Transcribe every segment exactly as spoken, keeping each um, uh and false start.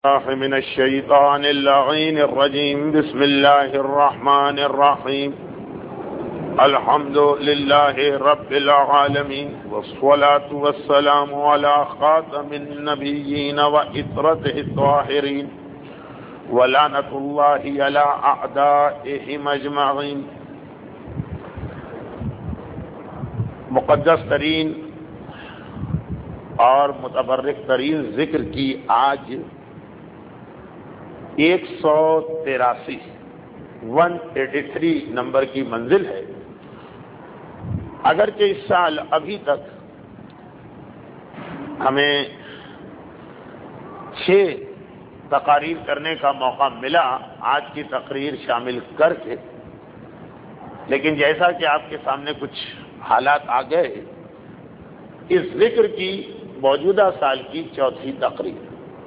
من الشيطان اللعين الرجيم. بسم الله الرحمن الرحيم. الحمد لله رب العالمين، والصلاة والسلام على خاتم النبيين وإطرته الطاهرين، ولعنة الله على أعدائهم أجمعين. مقدس ترین اور متبرک ترین ذکر کی آج ایک سو تراسی ون ایٹی تھری نمبر کی منزل ہے. اگرچہ اس سال ابھی تک ہمیں چھ تقاریر کرنے کا موقع ملا آج کی تقریر شامل کر کے، لیکن جیسا کہ آپ کے سامنے کچھ حالات آ گئے، اس ذکر کی موجودہ سال کی چوتھی تقریر،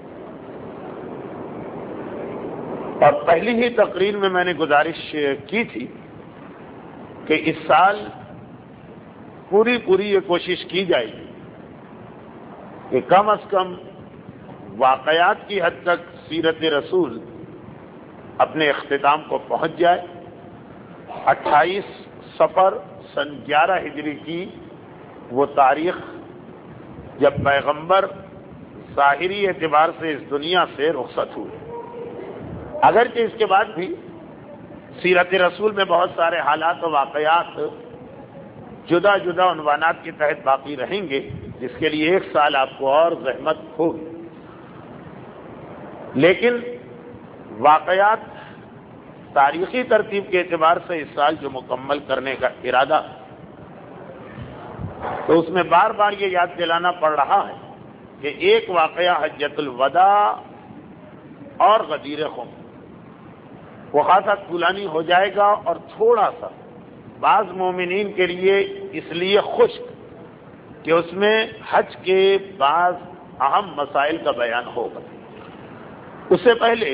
اور پہلی ہی تقریر میں میں نے گزارش کی تھی کہ اس سال پوری پوری یہ کوشش کی جائے گی کہ کم از کم واقعات کی حد تک سیرت رسول اپنے اختتام کو پہنچ جائے. اٹھائیس صفر سن گیارہ ہجری کی وہ تاریخ جب پیغمبر ظاہری اعتبار سے اس دنیا سے رخصت ہوئے، اگرچہ اس کے بعد بھی سیرت رسول میں بہت سارے حالات و واقعات جدا جدا عنوانات کے تحت باقی رہیں گے، جس کے لیے ایک سال آپ کو اور زحمت ہوگی، لیکن واقعات تاریخی ترتیب کے اعتبار سے اس سال جو مکمل کرنے کا ارادہ، تو اس میں بار بار یہ یاد دلانا پڑ رہا ہے کہ ایک واقعہ حجۃ الوداع اور غدیر خم وہ خاصا طولانی ہو جائے گا، اور تھوڑا سا بعض مومنین کے لیے اس لیے خشک کہ اس میں حج کے بعض اہم مسائل کا بیان ہوگا. اس سے پہلے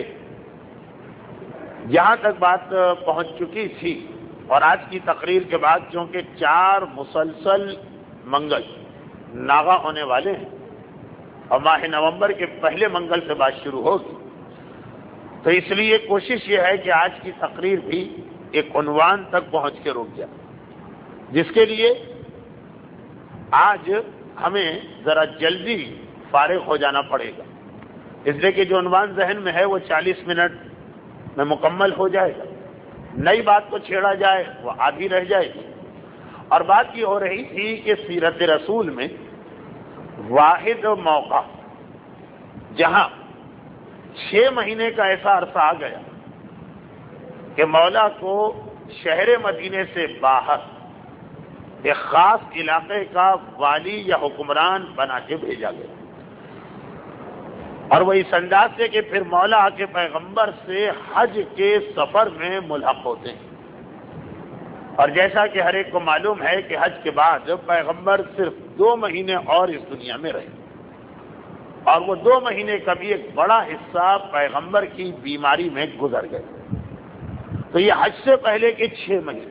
جہاں تک بات پہنچ چکی تھی، اور آج کی تقریر کے بعد چونکہ چار مسلسل منگل ناغا ہونے والے ہیں اور ماہ نومبر کے پہلے منگل سے بات شروع ہوگی، تو اس لیے کوشش یہ ہے کہ آج کی تقریر بھی ایک عنوان تک پہنچ کے رک جائے، جس کے لیے آج ہمیں ذرا جلدی فارغ ہو جانا پڑے گا، اس لیے کہ جو عنوان ذہن میں ہے وہ چالیس منٹ میں مکمل ہو جائے گا. نئی بات کو چھیڑا جائے وہ آدھی رہ جائے گی. اور بات یہ ہو رہی تھی کہ سیرت رسول میں واحد موقع جہاں چھ مہینے کا ایسا عرصہ آ گیا کہ مولا کو شہر مدینے سے باہر ایک خاص علاقے کا والی یا حکمران بنا کے بھیجا گیا، اور وہ اس انداز سے کہ پھر مولا کے پیغمبر سے حج کے سفر میں ملحق ہوتے ہیں. اور جیسا کہ ہر ایک کو معلوم ہے کہ حج کے بعد پیغمبر صرف دو مہینے اور اس دنیا میں رہے، اور وہ دو مہینے کا بھی ایک بڑا حصہ پیغمبر کی بیماری میں گزر گئے. تو یہ حج سے پہلے کے چھ مہینے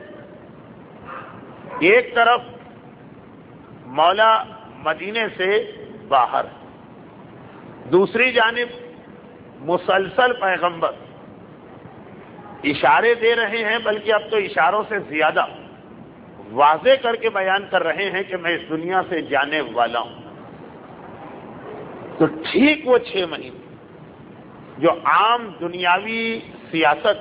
ایک طرف مولا مدینے سے باہر، دوسری جانب مسلسل پیغمبر اشارے دے رہے ہیں، بلکہ اب تو اشاروں سے زیادہ واضح کر کے بیان کر رہے ہیں کہ میں اس دنیا سے جانے والا ہوں. تو ٹھیک وہ چھ مہینے جو عام دنیاوی سیاست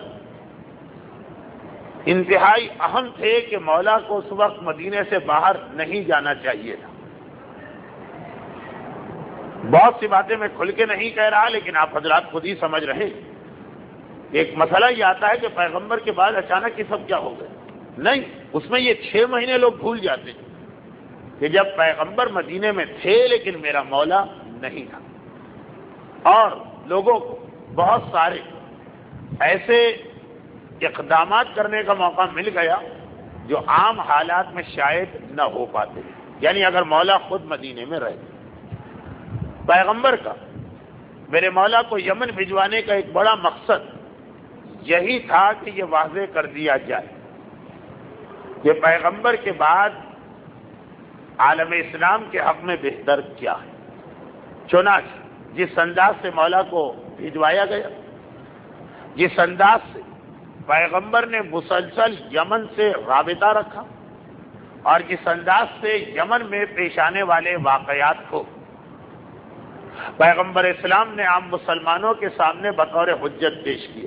انتہائی اہم تھے کہ مولا کو اس وقت مدینے سے باہر نہیں جانا چاہیے تھا. بہت سی باتیں میں کھل کے نہیں کہہ رہا، لیکن آپ حضرات خود ہی سمجھ رہے ہیں. ایک مسئلہ یہ آتا ہے کہ پیغمبر کے بعد اچانک یہ سب کیا ہو گئے. نہیں، اس میں یہ چھ مہینے لوگ بھول جاتے ہیں کہ جب پیغمبر مدینے میں تھے لیکن میرا مولا نہیں تھا، اور لوگوں کو بہت سارے ایسے اقدامات کرنے کا موقع مل گیا جو عام حالات میں شاید نہ ہو پاتے. یعنی اگر مولا خود مدینے میں رہے، پیغمبر کا میرے مولا کو یمن بھجوانے کا ایک بڑا مقصد یہی تھا کہ یہ واضح کر دیا جائے کہ پیغمبر کے بعد عالم اسلام کے حق میں بہتر کیا ہے. چنانچہ جس انداز سے مولا کو بھجوایا گیا، جس انداز سے پیغمبر نے مسلسل یمن سے رابطہ رکھا، اور جس انداز سے یمن میں پیش آنے والے واقعات کو پیغمبر اسلام نے عام مسلمانوں کے سامنے بطور حجت پیش کیا،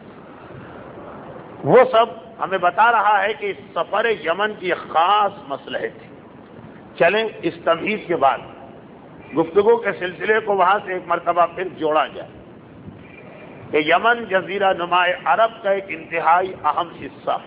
وہ سب ہمیں بتا رہا ہے کہ اس سفر یمن کی ایک خاص مصلحت تھی۔ چلیں اس تمہید کے بعد گفتگو کے سلسلے کو وہاں سے ایک مرتبہ پھر جوڑا جائے کہ یمن جزیرہ نما عرب کا ایک انتہائی اہم حصہ،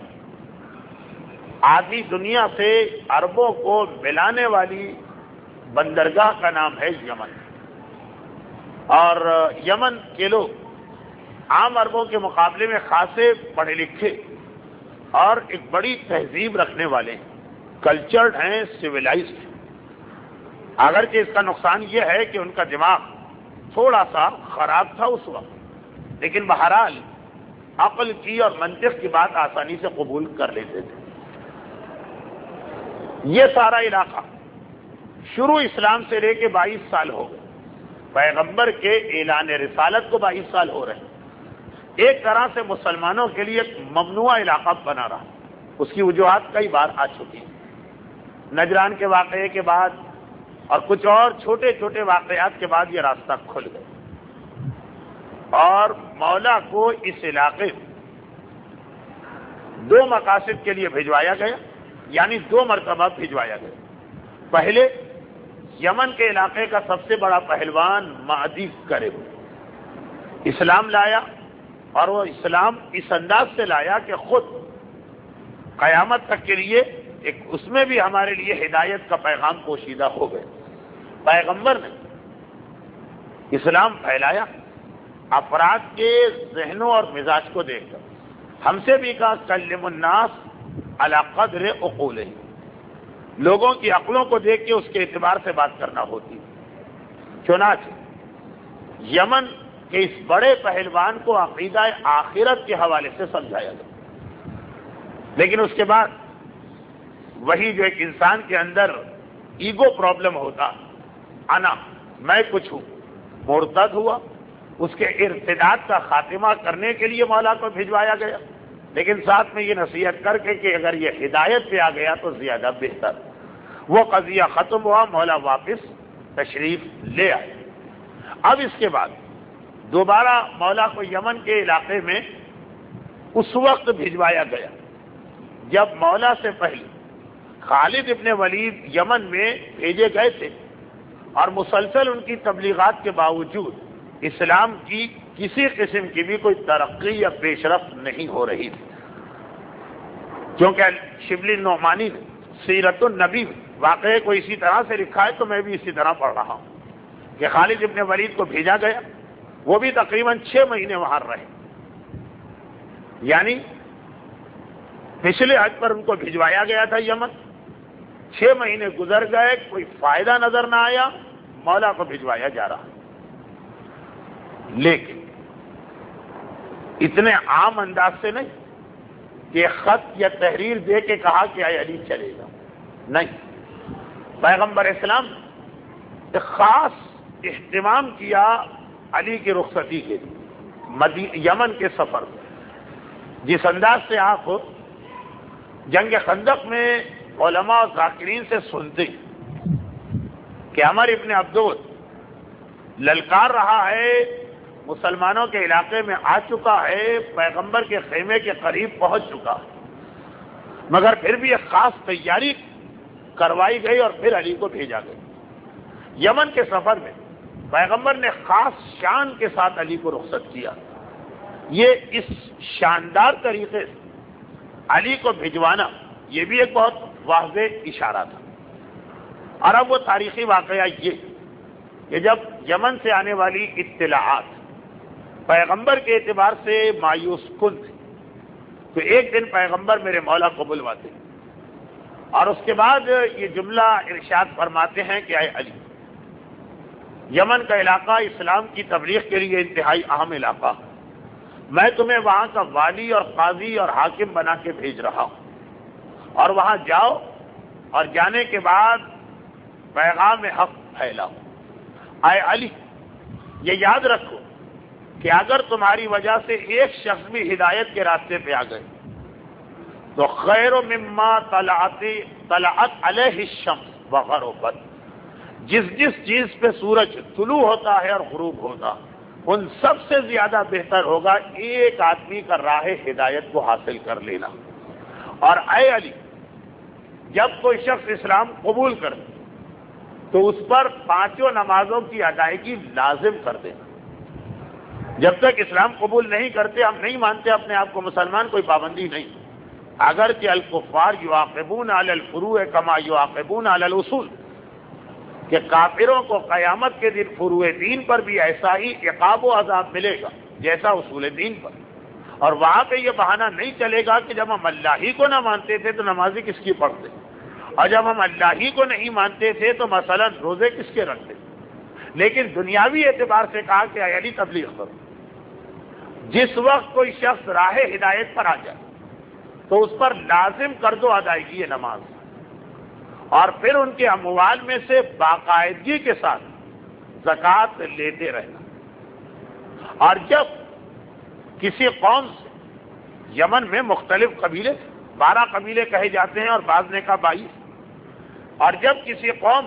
آدھی دنیا سے عربوں کو ملانے والی بندرگاہ کا نام ہے یمن، اور یمن کے لوگ عام عربوں کے مقابلے میں خاصے پڑھے لکھے اور ایک بڑی تہذیب رکھنے والے ہیں، کلچرڈ ہیں، سویلائزڈ ہیں، اگرچہ اس کا نقصان یہ ہے کہ ان کا دماغ تھوڑا سا خراب تھا اس وقت، لیکن بہرحال عقل کی اور منطق کی بات آسانی سے قبول کر لیتے تھے۔ یہ سارا علاقہ شروع اسلام سے لے کے بائیس سال ہو گئے، پیغمبر کے اعلان رسالت کو بائیس سال ہو رہے ہیں، ایک طرح سے مسلمانوں کے لیے ایک ممنوع علاقہ بنا رہا، اس کی وجوہات کئی بار آ چکی ہیں۔ نجران کے واقعے کے بعد اور کچھ اور چھوٹے چھوٹے واقعات کے بعد یہ راستہ کھل گیا، اور مولا کو اس علاقے میں دو مقاصد کے لیے بھجوایا گیا، یعنی دو مرتبہ بھجوایا گیا۔ پہلے یمن کے علاقے کا سب سے بڑا پہلوان مہدی کرب اسلام لایا، اور وہ اسلام اس انداز سے لایا کہ خود قیامت تک کے لیے ایک اس میں بھی ہمارے لیے ہدایت کا پیغام پوشیدہ ہو گئے۔ پیغمبر نے اسلام پھیلایا، افراد کے ذہنوں اور مزاج کو دیکھ کر ہم سے بھی کہا کلم الناس علی قدر عقولہم، لوگوں کی عقلوں کو دیکھ کے اس کے اعتبار سے بات کرنا ہوتی ہے۔ چنانچہ یمن کہ اس بڑے پہلوان کو عقیدہ آخرت کے حوالے سے سمجھایا گیا، لیکن اس کے بعد وہی جو ایک انسان کے اندر ایگو پرابلم ہوتا، انا میں کچھ ہوں، مرتد ہوا، اس کے ارتداد کا خاتمہ کرنے کے لیے مولا کو بھجوایا گیا، لیکن ساتھ میں یہ نصیحت کر کے کہ اگر یہ ہدایت پہ آ گیا تو زیادہ بہتر۔ وہ قضیہ ختم ہوا، مولا واپس تشریف لے آئے۔ اب اس کے بعد دوبارہ مولا کو یمن کے علاقے میں اس وقت بھجوایا گیا جب مولا سے پہلے خالد ابن ولید یمن میں بھیجے گئے تھے، اور مسلسل ان کی تبلیغات کے باوجود اسلام کی کسی قسم کی بھی کوئی ترقی یا پیش رفت نہیں ہو رہی تھی، کیونکہ شبلی نعمانی نے سیرت النبی واقعے کو اسی طرح سے لکھا ہے، تو میں بھی اسی طرح پڑھ رہا ہوں کہ خالد ابن ولید کو بھیجا گیا، وہ بھی تقریباً چھ مہینے وہاں رہے، یعنی پچھلے حج پر ان کو بھجوایا گیا تھا یمن، چھ مہینے گزر گئے، کوئی فائدہ نظر نہ آیا، مولا کو بھجوایا جا رہا، لیکن اتنے عام انداز سے نہیں کہ خط یا تحریر دے کے کہا کہ اے علی چلے گا، نہیں، پیغمبر اسلام نے ایک خاص اہتمام کیا علی کی رخصتی کے لیے یمن کے سفر میں۔ جس انداز سے آپ جنگ خندق میں علماء اور ذاکرین سے سنتے کہ عمر ابن عبدود للکار رہا ہے، مسلمانوں کے علاقے میں آ چکا ہے، پیغمبر کے خیمے کے قریب پہنچ چکا، مگر پھر بھی ایک خاص تیاری کروائی گئی اور پھر علی کو بھیجا گیا۔ یمن کے سفر میں پیغمبر نے خاص شان کے ساتھ علی کو رخصت کیا۔ یہ اس شاندار طریقے سے علی کو بھجوانا یہ بھی ایک بہت واضح اشارہ تھا۔ اور اب وہ تاریخی واقعہ یہ کہ جب یمن سے آنے والی اطلاعات پیغمبر کے اعتبار سے مایوس کن تھی، تو ایک دن پیغمبر میرے مولا کو بلواتے اور اس کے بعد یہ جملہ ارشاد فرماتے ہیں کہ اے علی، یمن کا علاقہ اسلام کی تبلیغ کے لیے انتہائی اہم علاقہ، میں تمہیں وہاں کا والی اور قاضی اور حاکم بنا کے بھیج رہا ہوں، اور وہاں جاؤ اور جانے کے بعد پیغام حق پھیلاؤ۔ اے علی، یہ یاد رکھو کہ اگر تمہاری وجہ سے ایک شخص بھی ہدایت کے راستے پہ آ گئے تو خیر مما طلعت طلعت علیہ الشمس وغربت، جس جس چیز پہ سورج طلوع ہوتا ہے اور غروب ہوتا ان سب سے زیادہ بہتر ہوگا ایک آدمی کا راہ ہدایت کو حاصل کر لینا۔ اور اے علی، جب کوئی شخص اسلام قبول کرے تو اس پر پانچوں نمازوں کی ادائیگی لازم کر دینا۔ جب تک اسلام قبول نہیں کرتے، ہم نہیں مانتے اپنے آپ کو مسلمان، کوئی پابندی نہیں، اگرچہ الکفار یعاقبون علی الفروع کما یعاقبون علی الاصول، کہ کافروں کو قیامت کے دن فروع دین پر بھی ایسا ہی عقاب و عذاب ملے گا جیسا اصول دین پر، اور وہاں پہ یہ بہانہ نہیں چلے گا کہ جب ہم اللہ ہی کو نہ مانتے تھے تو نمازی کس کی پڑھتے، اور جب ہم اللہ ہی کو نہیں مانتے تھے تو مثلا روزے کس کے رکھتے۔ لیکن دنیاوی اعتبار سے کہا کہ اے علی تبلیغ کرو۔ جس وقت کوئی شخص راہ ہدایت پر آ جائے تو اس پر لازم کر دو ادائیگی نماز، اور پھر ان کے اموال میں سے باقاعدگی کے ساتھ زکوٰۃ لیتے رہنا۔ اور جب کسی قوم سے، یمن میں مختلف قبیلے، بارہ قبیلے کہے جاتے ہیں اور بعض نے کہا بائیس، اور جب کسی قوم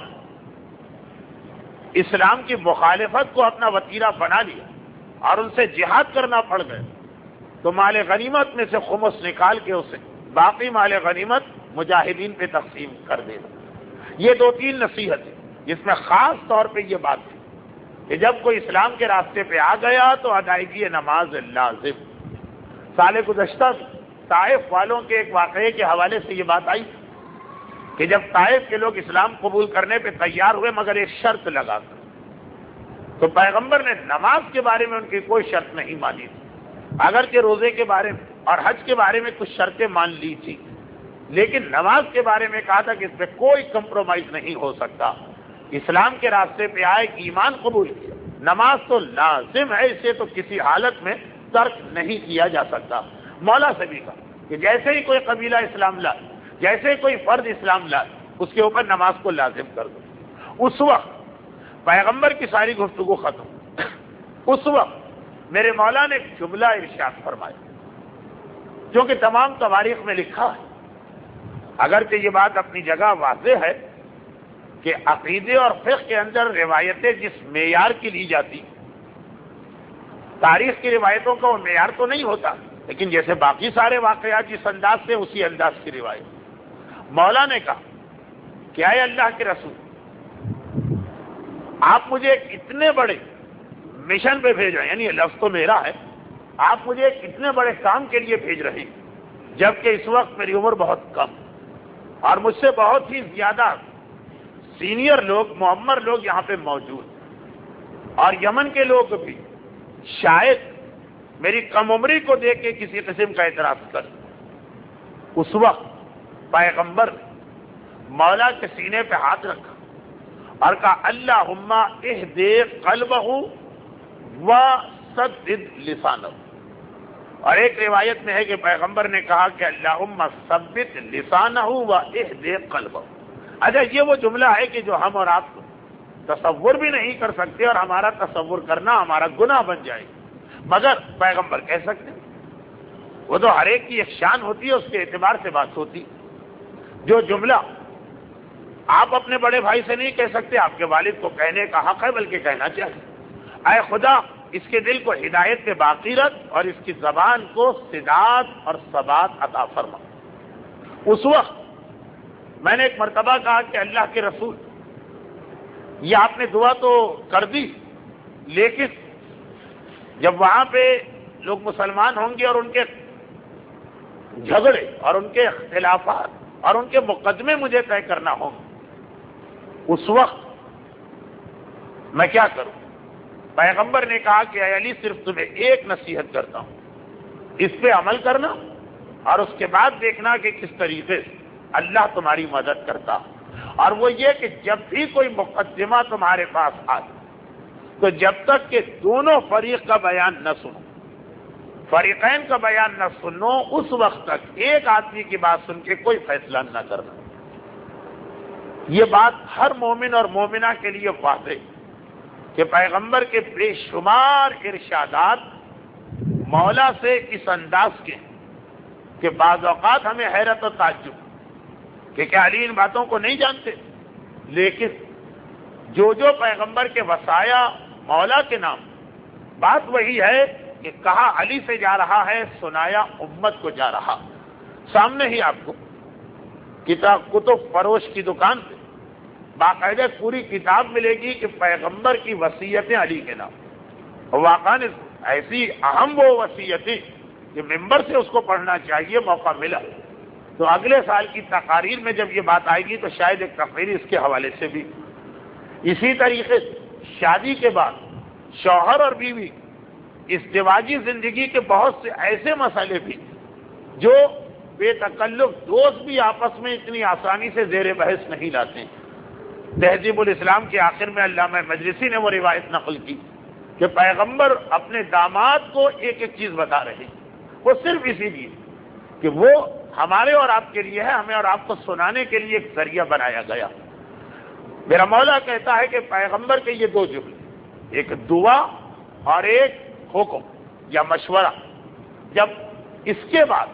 اسلام کی مخالفت کو اپنا وتیرہ بنا لیا اور ان سے جہاد کرنا پڑ گئے تو مال غنیمت میں سے خمس نکال کے اسے باقی مال غنیمت مجاہدین پہ تقسیم کر دینا۔ یہ دو تین نصیحت ہے جس میں خاص طور پہ یہ بات ہے کہ جب کوئی اسلام کے راستے پہ آ گیا تو ادائیگی نماز لازم۔ سال گزشتہ طائف والوں کے ایک واقعے کے حوالے سے یہ بات آئی کہ جب طائف کے لوگ اسلام قبول کرنے پہ تیار ہوئے مگر ایک شرط لگا کر، تو پیغمبر نے نماز کے بارے میں ان کی کوئی شرط نہیں مانی تھی، اگرچہ روزے کے بارے میں اور حج کے بارے میں کچھ شرطیں مان لی تھی، لیکن نماز کے بارے میں کہا تھا کہ اس پہ کوئی کمپرومائز نہیں ہو سکتا۔ اسلام کے راستے پہ آئے، ایمان قبول کیا، نماز تو لازم ہے، اسے تو کسی حالت میں ترک نہیں کیا جا سکتا۔ مولا سے بھی کہا کہ جیسے ہی کوئی قبیلہ اسلام لائے، جیسے ہی کوئی فرد اسلام لائے، اس کے اوپر نماز کو لازم کر دو۔ اس وقت پیغمبر کی ساری گفتگو ختم، اس وقت میرے مولا نے ایک جملہ ارشاد فرمایا جو کہ تمام تواریخ میں لکھا ہے، اگرچہ یہ بات اپنی جگہ واضح ہے کہ عقیدے اور فقہ کے اندر روایتیں جس معیار کی لی جاتی، تاریخ کی روایتوں کا وہ معیار تو نہیں ہوتا، لیکن جیسے باقی سارے واقعات جس انداز سے، اسی انداز کی روایت۔ مولا نے کہا کہ اے اللہ کے رسول، آپ مجھے ایک اتنے بڑے مشن پہ بھیج رہے ہیں، یعنی یہ لفظ تو میرا ہے، آپ مجھے ایک اتنے بڑے کام کے لیے بھیج رہے ہیں، جبکہ اس وقت میری عمر بہت کم اور مجھ سے بہت ہی زیادہ سینئر لوگ، معمر لوگ یہاں پہ موجود، اور یمن کے لوگ بھی شاید میری کم عمری کو دیکھ کے کسی قسم کا اعتراض کر۔ اس وقت پیغمبر نے مولا کے سینے پہ ہاتھ رکھا اور کہا اللہم اہدی قلبہ وسدد لسانہ، اور ایک روایت میں ہے کہ پیغمبر نے کہا کہ اللہم ثبت لسانہ واہدی قلبہ۔ اچھا، یہ وہ جملہ ہے کہ جو ہم اور آپ تصور بھی نہیں کر سکتے، اور ہمارا تصور کرنا ہمارا گناہ بن جائے گا، مگر پیغمبر کہہ سکتے ہیں۔ وہ تو ہر ایک کی ایک شان ہوتی ہے، اس کے اعتبار سے بات ہوتی۔ جو جملہ آپ اپنے بڑے بھائی سے نہیں کہہ سکتے، آپ کے والد کو کہنے کا حق ہے، بلکہ کہنا چاہیے، اے خدا اس کے دل کو ہدایت پہ باقی رکھ اور اس کی زبان کو سداد اور ثبات عطا فرما۔ اس وقت میں نے ایک مرتبہ کہا کہ اللہ کے رسول، یہ آپ نے دعا تو کر دی، لیکن جب وہاں پہ لوگ مسلمان ہوں گے اور ان کے جھگڑے اور ان کے اختلافات اور ان کے مقدمے مجھے طے کرنا ہوں، اس وقت میں کیا کروں؟ پیغمبر نے کہا کہ اے علی، صرف تمہیں ایک نصیحت کرتا ہوں، اس پہ عمل کرنا اور اس کے بعد دیکھنا کہ کس طریقے سے اللہ تمہاری مدد کرتا، اور وہ یہ کہ جب بھی کوئی مقدمہ تمہارے پاس آئے تو جب تک کہ دونوں فریق کا بیان نہ سنو، فریقین کا بیان نہ سنو، اس وقت تک ایک آدمی کی بات سن کے کوئی فیصلہ نہ کرنا۔ یہ بات ہر مومن اور مومنہ کے لیے واضح، کہ پیغمبر کے بے شمار ارشادات مولا سے اس انداز کے کہ بعض اوقات ہمیں حیرت و تعجب کہ کیا علی ان باتوں کو نہیں جانتے، لیکن جو جو پیغمبر کے وصایا مولا کے نام، بات وہی ہے کہ کہا علی سے جا رہا ہے، سنایا امت کو جا رہا۔ سامنے ہی آپ کو کتاب کتب فروش کی دکان پہ باقاعدہ پوری کتاب ملے گی کہ پیغمبر کی وصیتیں علی کے نام، واقعاً ایسی اہم وہ وصیتیں کہ ممبر سے اس کو پڑھنا چاہیے، موقع ملا تو اگلے سال کی تقاریر میں جب یہ بات آئے گی تو شاید ایک تقریر اس کے حوالے سے بھی۔ اسی طریقے سے شادی کے بعد شوہر اور بیوی ازدواجی زندگی کے بہت سے ایسے مسئلے بھی جو بے تکلف دوست بھی آپس میں اتنی آسانی سے زیر بحث نہیں لاتے۔ تہذیب الاسلام کے آخر میں علامہ مجلسی نے وہ روایت نقل کی کہ پیغمبر اپنے داماد کو ایک ایک چیز بتا رہے ہیں، وہ صرف اسی لیے کہ وہ ہمارے اور آپ کے لیے ہے، ہمیں اور آپ کو سنانے کے لیے ایک ذریعہ بنایا گیا۔ میرا مولا کہتا ہے کہ پیغمبر کے یہ دو جملے، ایک دعا اور ایک حکم یا مشورہ، جب اس کے بعد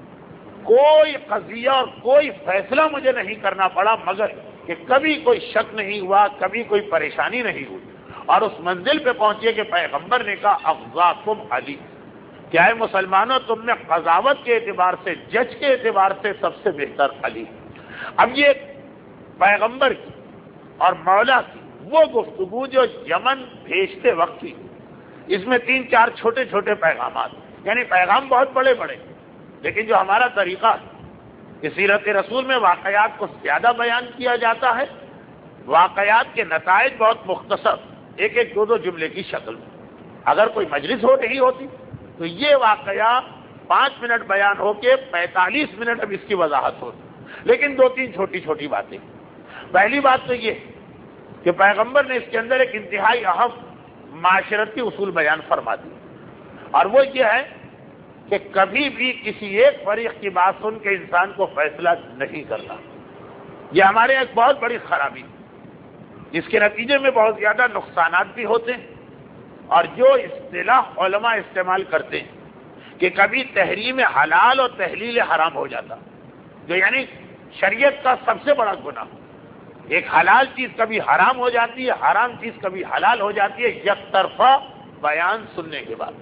کوئی قضیہ اور کوئی فیصلہ مجھے نہیں کرنا پڑا مگر کہ کبھی کوئی شک نہیں ہوا، کبھی کوئی پریشانی نہیں ہوئی، اور اس منزل پہ پہنچے کہ پیغمبر نے کہا افضاکم علی، کیا ہے مسلمانوں تم میں قضاوت کے اعتبار سے، جج کے اعتبار سے سب سے بہتر علی۔ اب یہ پیغمبر کی اور مولا کی وہ گفتگو جو یمن بھیجتے وقت تھی، اس میں تین چار چھوٹے چھوٹے پیغامات، یعنی پیغام بہت بڑے بڑے، لیکن جو ہمارا طریقہ کہ سیرت رسول میں واقعات کو زیادہ بیان کیا جاتا ہے، واقعات کے نتائج بہت مختصر ایک ایک دو دو جملے کی شکل میں۔ اگر کوئی مجلس ہو رہی ہوتی تو یہ واقعہ پانچ منٹ بیان ہو کے پینتالیس منٹ اب اس کی وضاحت ہوتی، لیکن دو تین چھوٹی چھوٹی باتیں۔ پہلی بات تو یہ کہ پیغمبر نے اس کے اندر ایک انتہائی اہم معاشرتی اصول بیان فرما دی، اور وہ یہ ہے کہ کبھی بھی کسی ایک فریق کی بات سن کے انسان کو فیصلہ نہیں کرنا۔ یہ ہمارے ایک بہت بڑی خرابی ہے، جس کے نتیجے میں بہت زیادہ نقصانات بھی ہوتے ہیں، اور جو اصطلاح علماء استعمال کرتے ہیں کہ کبھی تحریم حلال اور تحلیل حرام ہو جاتا، جو یعنی شریعت کا سب سے بڑا گناہ، ایک حلال چیز کبھی حرام ہو جاتی ہے، حرام چیز کبھی حلال ہو جاتی ہے یک طرفہ بیان سننے کے بعد۔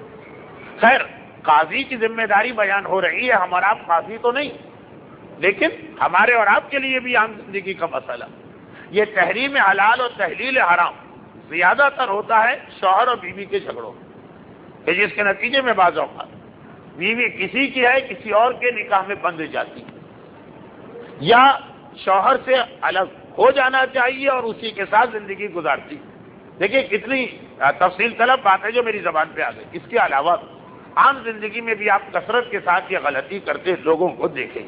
خیر، قاضی کی ذمہ داری بیان ہو رہی ہے، ہمارا آپ قاضی تو نہیں، لیکن ہمارے اور آپ کے لیے بھی عام زندگی کا مسئلہ، یہ تحریم حلال اور تحلیل حرام زیادہ تر ہوتا ہے شوہر اور بیوی کے جھگڑوں کہ جس کے نتیجے میں بعض اوقات بیوی کسی کی ہے کسی اور کے نکاح میں بندھ جاتی، یا شوہر سے الگ ہو جانا چاہیے اور اسی کے ساتھ زندگی گزارتی۔ دیکھیے کتنی تفصیل طلب بات ہے جو میری زبان پہ آ گئی۔ اس کے علاوہ عام زندگی میں بھی آپ کثرت کے ساتھ یہ غلطی کرتے لوگوں کو دیکھیں۔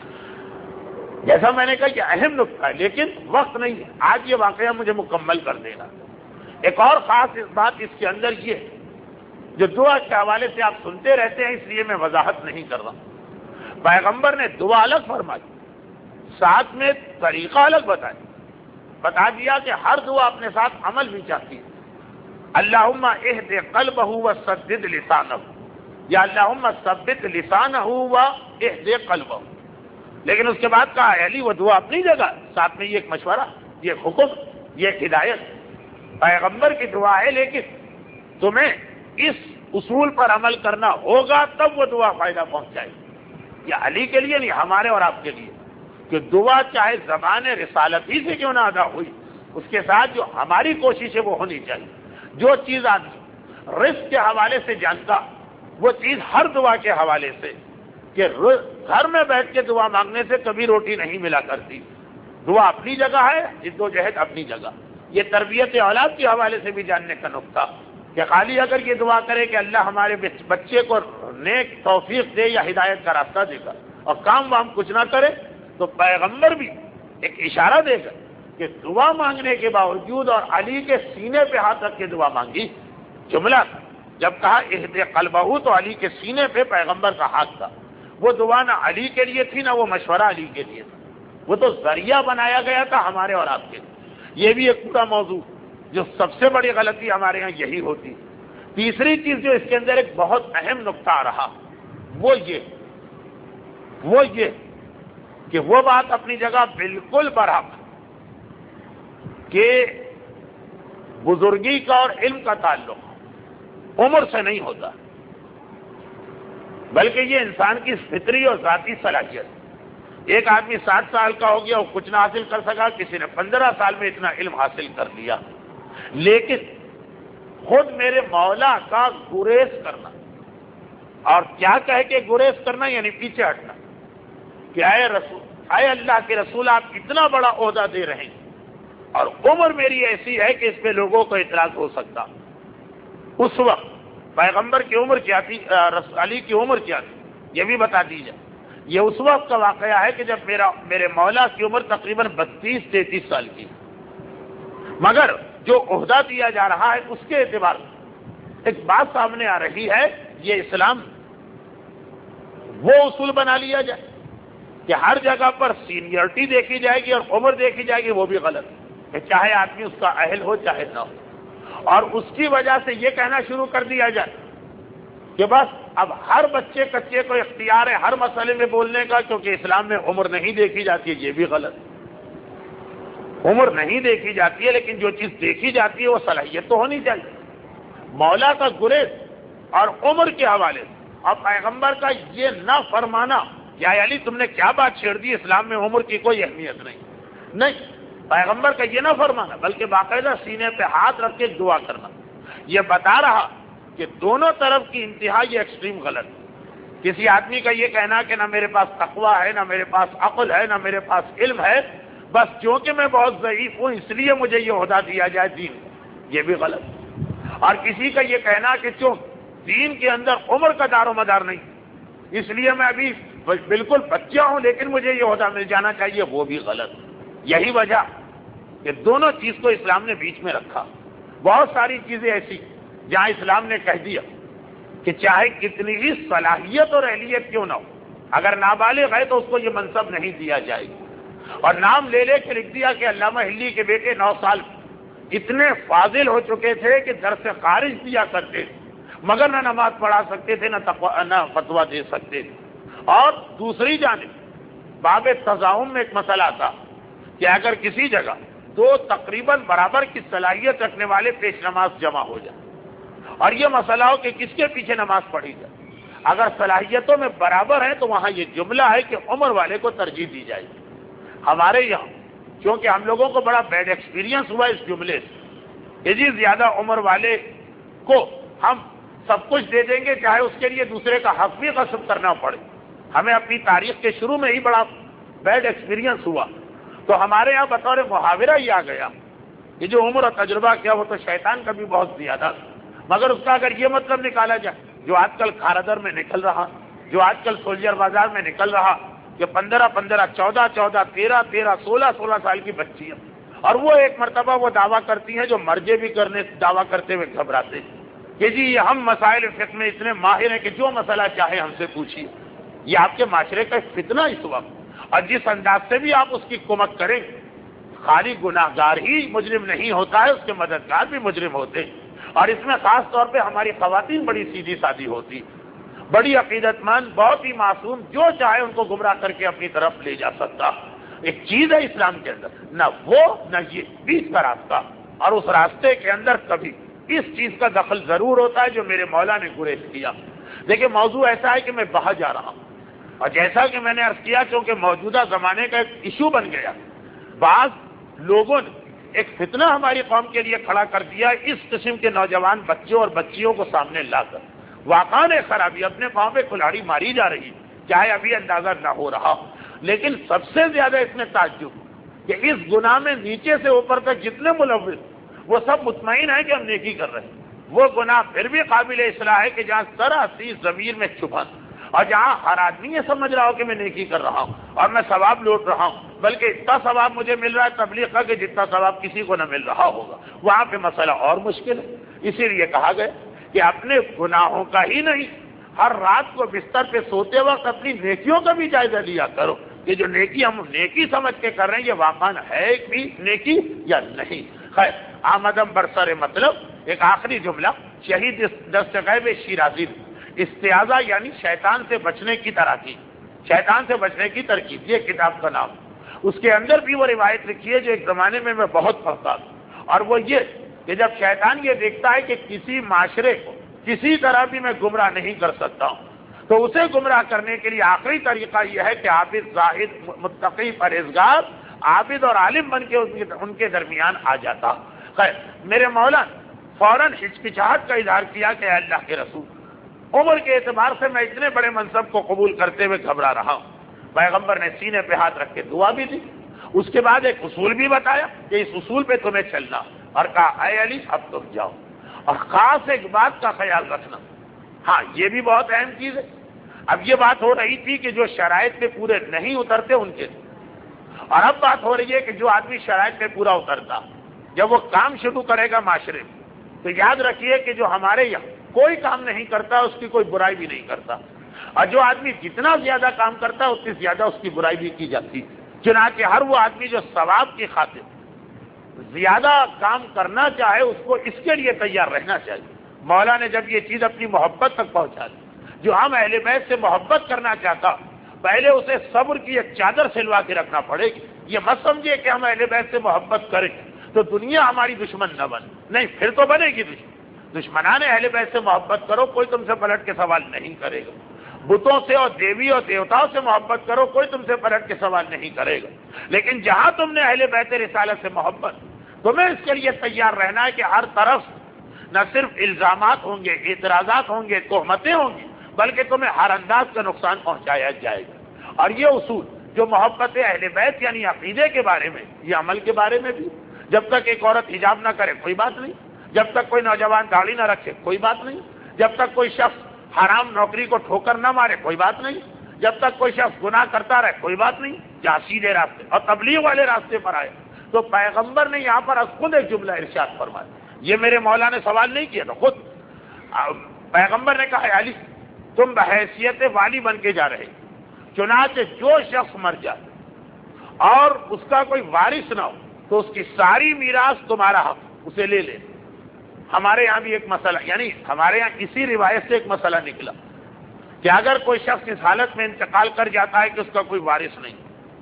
جیسا میں نے کہا کہ اہم نقطہ ہے، لیکن وقت نہیں ہے آج یہ واقعہ مجھے مکمل کر دینا۔ ایک اور خاص بات اس کے اندر یہ ہے جو دعا کے حوالے سے آپ سنتے رہتے ہیں، اس لیے میں وضاحت نہیں کر رہا۔ پیغمبر نے دعا الگ فرمائی، ساتھ میں طریقہ الگ بتایا، بتا دیا کہ ہر دعا اپنے ساتھ عمل بھی چاہتی ہے۔ اللہم اہد قلبہ وسدد لسانہ، یا اللہم ثبت لسانہ واہد قلبہ۔ لیکن اس کے بعد کہا علی وہ دعا اپنی جگہ، ساتھ میں یہ ایک مشورہ، یہ ایک حکم، یہ ایک ہدایت، پیغمبر کی دعا ہے، لیکن تمہیں اس اصول پر عمل کرنا ہوگا تب وہ دعا فائدہ پہنچائے۔ یہ علی کے لیے نہیں، ہمارے اور آپ کے لیے، کہ دعا چاہے زبان رسالت ہی سے کیوں نہ ادا ہوئی، اس کے ساتھ جو ہماری کوشش ہے وہ ہونی چاہیے۔ جو چیز آدمی رزق کے حوالے سے جانتا، وہ چیز ہر دعا کے حوالے سے، کہ گھر میں بیٹھ کے دعا مانگنے سے کبھی روٹی نہیں ملا کرتی، دعا اپنی جگہ ہے، جد و جہد اپنی جگہ۔ یہ تربیت اولاد کے حوالے سے بھی جاننے کا نقطہ کہ خالی اگر یہ دعا کرے کہ اللہ ہمارے بچے کو نیک توفیق دے یا ہدایت کا راستہ دے گا، اور کام وام کچھ نہ کرے، تو پیغمبر بھی ایک اشارہ دے گا کہ دعا مانگنے کے باوجود اور علی کے سینے پہ ہاتھ رکھ کے دعا مانگی۔ جملہ جب کہا اہد قلبہ تو علی کے سینے پہ پیغمبر کا ہاتھ تھا، وہ دعا نہ علی کے لیے تھی نہ وہ مشورہ علی کے لیے تھا، وہ تو ذریعہ بنایا گیا تھا ہمارے اور آپ کے لیے۔ یہ بھی ایک پورا موضوع جو سب سے بڑی غلطی ہمارے ہاں یہی ہوتی. تیسری چیز جو اس کے اندر ایک بہت اہم نقطہ آ رہا وہ یہ وہ یہ کہ وہ بات اپنی جگہ بالکل برابر کہ بزرگی کا اور علم کا تعلق عمر سے نہیں ہوتا، بلکہ یہ انسان کی فطری اور ذاتی صلاحیت. ایک آدمی ساٹھ سال کا ہو گیا وہ کچھ نہ حاصل کر سکا، کسی نے پندرہ سال میں اتنا علم حاصل کر لیا. لیکن خود میرے مولا کا گریز کرنا، اور کیا کہہ کے گریز کرنا یعنی پیچھے ہٹنا کہ اے رسول، اے اللہ کے رسول، آپ اتنا بڑا عہدہ دے رہے ہیں اور عمر میری ایسی ہے کہ اس پہ لوگوں کو اعتراض ہو سکتا. اس وقت پیغمبر کی عمر کیا تھی، علی کی عمر کیا تھی یہ بھی بتا دیجیے. یہ اس وقت کا واقعہ ہے کہ جب میرا میرے مولا کی عمر تقریباً بتیس تینتیس سال کی، مگر جو عہدہ دیا جا رہا ہے اس کے اعتبار سے ایک بات سامنے آ رہی ہے. یہ اسلام وہ اصول بنا لیا جائے کہ ہر جگہ پر سینئرٹی دیکھی جائے گی اور عمر دیکھی جائے گی، وہ بھی غلط ہے، چاہے آدمی اس کا اہل ہو چاہے نہ ہو. اور اس کی وجہ سے یہ کہنا شروع کر دیا جائے کہ بس اب ہر بچے کچے کو اختیار ہے ہر مسئلے میں بولنے کا، کیونکہ اسلام میں عمر نہیں دیکھی جاتی ہے. یہ بھی غلط ہے، عمر نہیں دیکھی جاتی ہے، لیکن جو چیز دیکھی جاتی ہے وہ صلاحیت تو ہونی چاہیے. مولا کا گریز اور عمر کے حوالے سے اور پیغمبر کا یہ نہ فرمانا یا علی تم نے کیا بات چھیڑ دی، اسلام میں عمر کی کوئی اہمیت نہیں. نہیں، پیغمبر کا یہ نہ فرمانا بلکہ باقاعدہ سینے پہ ہاتھ رکھ کے دعا کرنا یہ بتا رہا کہ دونوں طرف کی انتہا یہ ایکسٹریم غلط ہے. کسی آدمی کا یہ کہنا کہ نہ میرے پاس تقویٰ ہے، نہ میرے پاس عقل ہے، نہ میرے پاس علم ہے، بس کیونکہ میں بہت ضعیف ہوں اس لیے مجھے یہ عہدہ دیا جائے دین، یہ بھی غلط. اور کسی کا یہ کہنا کہ چون دین کے اندر عمر کا دار و مدار نہیں اس لیے میں ابھی بالکل بچہ ہوں لیکن مجھے یہ عہدہ مل جانا چاہیے، وہ بھی غلط. یہی وجہ کہ دونوں چیز کو اسلام نے بیچ میں رکھا. بہت ساری چیزیں ایسی جہاں اسلام نے کہہ دیا کہ چاہے کتنی ہی صلاحیت اور اہلیت کیوں نہ ہو، اگر نابالغ ہے تو اس کو یہ منصب نہیں دیا جائے گا. اور نام لے لے کے لکھ دیا کہ علامہ ہلی کے بیٹے نو سال اتنے فاضل ہو چکے تھے کہ در سے خارج دیا کرتے تھے، مگر نہ نماز پڑھا سکتے تھے، نہ نہ فتویٰ دے سکتے تھے. اور دوسری جانب باب تضاہم میں ایک مسئلہ تھا کہ اگر کسی جگہ دو تقریباً برابر کی صلاحیت رکھنے والے پیش نماز جمع ہو جائے اور یہ مسئلہ ہو کہ کس کے پیچھے نماز پڑھی جائے، اگر صلاحیتوں میں برابر ہے تو وہاں یہ جملہ ہے کہ عمر والے کو ترجیح دی جائے گی. ہمارے یہاں کیونکہ ہم لوگوں کو بڑا بیڈ ایکسپیرینس ہوا اس جملے سے کہ جی زیادہ عمر والے کو ہم سب کچھ دے دیں گے چاہے اس کے لیے دوسرے کا حق بھی غصب کرنا پڑے. ہمیں اپنی تاریخ کے شروع میں ہی بڑا بیڈ ایکسپیرینس ہوا تو ہمارے یہاں بطور محاورہ ہی آ گیا کہ جو عمر اور تجربہ کیا وہ تو شیطان کا بھی بہت زیادہ، مگر اس کا اگر یہ مطلب نکالا جائے جو آج کل کھارادر میں نکل رہا، جو آج کل سولجر بازار میں نکل رہا کہ پندرہ پندرہ چودہ چودہ تیرہ تیرہ سولہ سولہ سال کی بچیاں، اور وہ ایک مرتبہ وہ دعویٰ کرتی ہیں جو مرجے بھی کرنے دعویٰ کرتے ہوئے گھبراتے ہیں کہ جی یہ ہم مسائل فقہ میں اتنے ماہر ہیں کہ جو مسئلہ چاہے ہم سے پوچھیے. یہ آپ کے معاشرے کا ایک فتنہ اس وقت، اور جس انداز سے بھی آپ اس کی کمک کریں خالی گناہ گار ہی مجرم نہیں ہوتا ہے، اس کے مددگار بھی مجرم ہوتے ہیں. اور اس میں خاص طور پہ ہماری خواتین بڑی سیدھی سادی ہوتی، بڑی عقیدت مند، بہت ہی معصوم، جو چاہے ان کو گمراہ کر کے اپنی طرف لے جا سکتا. ایک چیز ہے اسلام کے اندر نہ وہ نہ یہ بیچ کا راستہ، اور اس راستے کے اندر کبھی اس چیز کا دخل ضرور ہوتا ہے جو میرے مولا نے گریز کیا. دیکھیں موضوع ایسا ہے کہ میں باہر جا رہا ہوں اور جیسا کہ میں نے عرض کیا چونکہ موجودہ زمانے کا ایک ایشو بن گیا، بعض لوگوں نے ایک فتنہ ہماری قوم کے لیے کھڑا کر دیا اس قسم کے نوجوان بچوں اور بچیوں کو سامنے لا کر. واقعہ نے خرابی اپنے پاؤں پہ کھلاڑی ماری جا رہی چاہے ابھی اندازہ نہ ہو رہا، لیکن سب سے زیادہ اس میں تعجب کہ اس گناہ میں نیچے سے اوپر تک جتنے ملوث وہ سب مطمئن ہیں کہ ہم نیکی کر رہے ہیں. وہ گناہ پھر بھی قابل اصلاح ہے کہ جہاں ذرا سی ضمیر میں چھپا اور جہاں ہر آدمی یہ سمجھ رہا ہو کہ میں نیکی کر رہا ہوں اور میں ثواب لوٹ رہا ہوں، بلکہ اتنا ثواب مجھے مل رہا ہے تبلیغ کا کہ جتنا ثواب کسی کو نہ مل رہا ہوگا، وہاں پہ مسئلہ اور مشکل ہے. اسی لیے کہا گیا کہ اپنے گناہوں کا ہی نہیں، ہر رات کو بستر پہ سوتے وقت اپنی نیکیوں کا بھی جائزہ لیا کرو کہ جو نیکی ہم نیکی سمجھ کے کر رہے ہیں یہ واقعا ہے بھی نیکی یا نہیں. خیر آمدم برسر مطلب ایک آخری جملہ شہید دستغیب شیرازی استعاذہ یعنی شیطان سے بچنے کی تراکیب، شیطان سے بچنے کی ترکیب، یہ کتاب کا نام۔ اس کے اندر بھی وہ روایت لکھی ہے جو ایک زمانے میں میں بہت پڑھتا تھا، اور وہ یہ کہ جب شیطان یہ دیکھتا ہے کہ کسی معاشرے کو کسی طرح بھی میں گمراہ نہیں کر سکتا ہوں، تو اسے گمراہ کرنے کے لیے آخری طریقہ یہ ہے کہ عابد، زاہد، متقی، پرہیزگار، عابد اور عالم بن کے ان کے درمیان آ جاتا۔ خیر، میرے مولا فوراً ہچکچاہٹ کا اظہار کیا کہ اے اللہ کے رسول، عمر کے اعتبار سے میں اتنے بڑے منصب کو قبول کرتے ہوئے گھبرا رہا ہوں۔ پیغمبر نے سینے پہ ہاتھ رکھ کے دعا بھی دی، اس کے بعد ایک اصول بھی بتایا کہ اس اصول پہ تمہیں چلنا، اور کہا اے علی اب تم جاؤ، اور خاص ایک بات کا خیال رکھنا۔ ہاں یہ بھی بہت اہم چیز ہے۔ اب یہ بات ہو رہی تھی کہ جو شرائط پہ پورے نہیں اترتے ان کے، اور اب بات ہو رہی ہے کہ جو آدمی شرائط پہ پورا اترتا جب وہ کام شروع کرے گا معاشرے میں، تو یاد رکھیے کہ جو ہمارے یہاں کوئی کام نہیں کرتا اس کی کوئی برائی بھی نہیں کرتا، اور جو آدمی جتنا زیادہ کام کرتا ہے اتنی زیادہ اس کی برائی بھی کی جاتی۔ چنانچہ ہر وہ آدمی جو ثواب کی خاطر زیادہ کام کرنا چاہے اس کو اس کے لیے تیار رہنا چاہیے۔ مولا نے جب یہ چیز اپنی محبت تک پہنچا دی، جو ہم اہل بیت سے محبت کرنا چاہتا پہلے اسے صبر کی ایک چادر سلوا کے رکھنا پڑے گی۔ یہ مت سمجھے کہ ہم اہل بیت سے محبت کریں تو دنیا ہماری دشمن نہ بنے، نہیں، پھر تو بنے گی دشمن۔ دشمنان اہل بیت سے محبت کرو، کوئی تم سے پلٹ کے سوال نہیں کرے گا۔ بتوں سے اور دیوی اور دیوتاؤں سے محبت کرو، کوئی تم سے پلٹ کے سوال نہیں کرے گا۔ لیکن جہاں تم نے اہل بیت رسالت سے محبت، تمہیں اس کے لیے تیار رہنا ہے کہ ہر طرف نہ صرف الزامات ہوں گے، اعتراضات ہوں گے، تہمتیں ہوں گی، بلکہ تمہیں ہر انداز کا نقصان پہنچایا جائے گا۔ اور یہ اصول جو محبت اہل بیت یعنی عقیدے کے بارے میں، یہ عمل کے بارے میں بھی، جب تک ایک عورت حجاب نہ کرے کوئی بات نہیں، جب تک کوئی نوجوان داڑھی نہ رکھے کوئی بات نہیں، جب تک کوئی شخص حرام نوکری کو ٹھوکر نہ مارے کوئی بات نہیں، جب تک کوئی شخص گناہ کرتا رہے کوئی بات نہیں، جہاں سیدھے راستے اور تبلیغ والے راستے پر آئے۔ تو پیغمبر نے یہاں پر خود ایک جملہ ارشاد فرمایا، یہ میرے مولا نے سوال نہیں کیا تھا، خود پیغمبر نے کہا علی تم بحیثیت والی بن کے جا رہے، چنانچہ جو شخص مر جائے اور اس کا کوئی وارث نہ ہو تو اس کی ساری میراث تمہارا حق، اسے لے لے۔ ہمارے یہاں بھی ایک مسئلہ، یعنی ہمارے یہاں اسی روایت سے ایک مسئلہ نکلا کہ اگر کوئی شخص اس حالت میں انتقال کر جاتا ہے کہ اس کا کوئی وارث نہیں،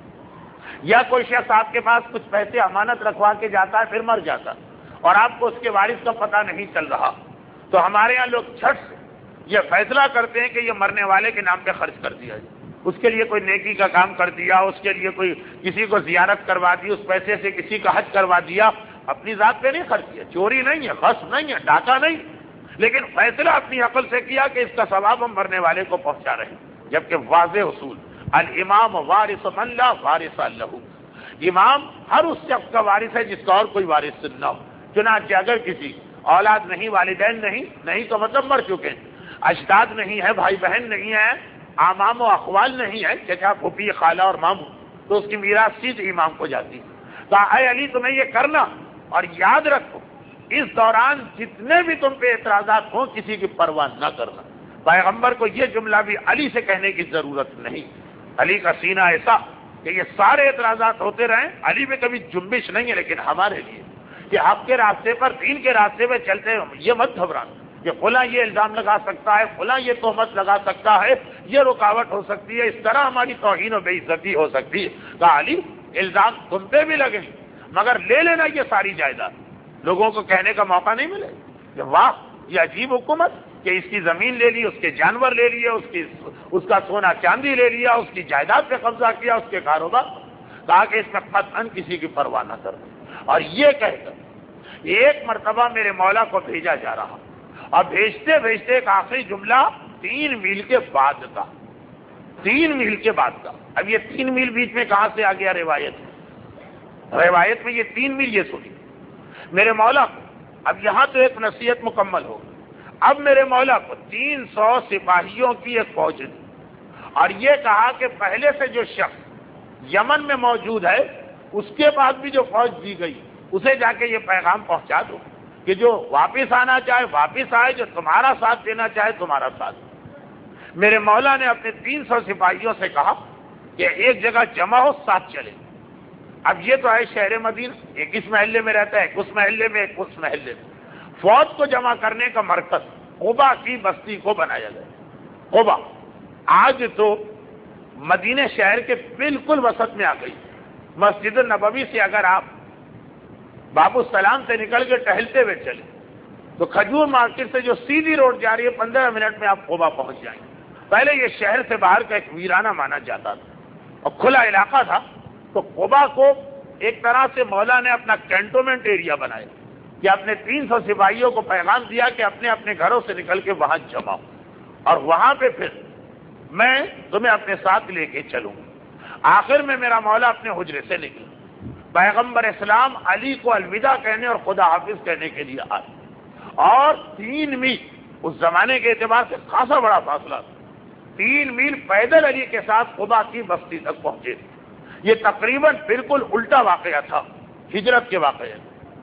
یا کوئی شخص آپ کے پاس کچھ پیسے امانت رکھوا کے جاتا ہے پھر مر جاتا اور آپ کو اس کے وارث کا پتہ نہیں چل رہا، تو ہمارے یہاں لوگ چھٹ سے یہ فیصلہ کرتے ہیں کہ یہ مرنے والے کے نام پہ خرچ کر دیا جائے، اس کے لیے کوئی نیکی کا کام کر دیا، اس کے لیے کوئی کسی کو زیارت کروا دی، اس پیسے سے کسی کا حج کروا دیا، اپنی ذات پہ نہیں خرچ کیا، چوری نہیں ہے، غصب نہیں ہے، ڈاکہ نہیں، لیکن فیصلہ اپنی عقل سے کیا کہ اس کا ثواب ہم مرنے والے کو پہنچا رہے ہیں، جبکہ واضح اصول الامام وارث من لا وارث له، امام ہر اس شخص کا وارث ہے جس کا اور کوئی وارث نہ ہو۔ چنانچہ اگر کسی اولاد نہیں، والدین نہیں، نہیں تو مطلب مر چکے ہیں، اجداد نہیں ہے، بھائی بہن نہیں ہے، امام و اخوال نہیں ہے، چچا پھوپھی خالہ اور ماموں، تو اس کی میراث سیدھ امام کو جاتی ہے۔ تو اے علی تمہیں یہ کرنا، اور یاد رکھو اس دوران جتنے بھی تم پہ اعتراضات ہوں کسی کی پرواہ نہ کرنا۔ پیغمبر کو یہ جملہ بھی علی سے کہنے کی ضرورت نہیں، علی کا سینہ ایسا کہ یہ سارے اعتراضات ہوتے رہیں، علی میں کبھی جنبش نہیں ہے، لیکن ہمارے لیے کہ آپ کے راستے پر، دین کے راستے پہ چلتے ہیں، یہ مت گھبرانا کہ فلاں یہ الزام لگا سکتا ہے، فلاں یہ تہمت لگا سکتا ہے، یہ رکاوٹ ہو سکتی ہے، اس طرح ہماری توہین و بے عزتی ہو سکتی ہے۔ کہا علی الزام تم پہ بھی لگے مگر لے لینا یہ ساری جائیداد، لوگوں کو کہنے کا موقع نہیں ملے کہ واہ یہ عجیب حکومت کہ اس کی زمین لے لی، اس کے جانور لے لیے، اس کی اس کا سونا چاندی لے لیا، اس کی جائیداد پہ قبضہ کیا، اس کے کاروبار، کہا کہ اس میں قطعاً کسی کی پرواہ نہ کرو۔ اور یہ کہہ کر ایک مرتبہ میرے مولا کو بھیجا جا رہا، اور بھیجتے بھیجتے ایک آخری جملہ تین میل کے بعد کا، تین میل کے بعد کا۔ اب یہ تین میل بیچ میں کہاں سے آ گیا؟ روایت میں روایت میں یہ تین میل، یہ سنی میرے مولا کو۔ اب یہاں تو ایک نصیحت مکمل ہو، اب میرے مولا کو تین سو سپاہیوں کی ایک فوج دی، اور یہ کہا کہ پہلے سے جو شخص یمن میں موجود ہے اس کے بعد بھی جو فوج دی گئی اسے جا کے یہ پیغام پہنچا دو کہ جو واپس آنا چاہے واپس آئے، جو تمہارا ساتھ دینا چاہے تمہارا ساتھ۔ میرے مولا نے اپنے تین سو سپاہیوں سے کہا کہ ایک جگہ جمع ہو، ساتھ چلے۔ اب یہ تو ہے شہر مدینہ، ایک اس محلے میں رہتا ہے، ایک اس محلے میں، ایک اس محلے میں. فوج کو جمع کرنے کا مرکز قبا کی بستی کو بنایا گیا. قبا آج تو مدینہ شہر کے بالکل وسط میں آ گئی. مسجد نبوی سے اگر آپ باب السلام سے نکل کے ٹہلتے ہوئے چلے تو کھجور مارکیٹ سے جو سیدھی روڈ جا رہی ہے پندرہ منٹ میں آپ قبا پہنچ جائیں گے. پہلے یہ شہر سے باہر کا ایک ویرانہ مانا جاتا تھا اور کھلا علاقہ تھا، تو قبا کو ایک طرح سے مولا نے اپنا کینٹونمنٹ ایریا بنایا کہ اپنے تین سو سپاہیوں کو پیغام دیا کہ اپنے اپنے گھروں سے نکل کے وہاں جمع ہو، اور وہاں پہ پھر میں تمہیں اپنے ساتھ لے کے چلوں. آخر میں میرا مولا اپنے حجرے سے نکلا، پیغمبر اسلام علی کو الوداع کہنے اور خدا حافظ کہنے کے لیے آئے، اور تین میل اس زمانے کے اعتبار سے خاصا بڑا فاصلہ تھا، تین میل پیدل علی کے ساتھ قبا کی بستی تک پہنچے. یہ تقریباً بالکل الٹا واقعہ تھا ہجرت کے واقعے.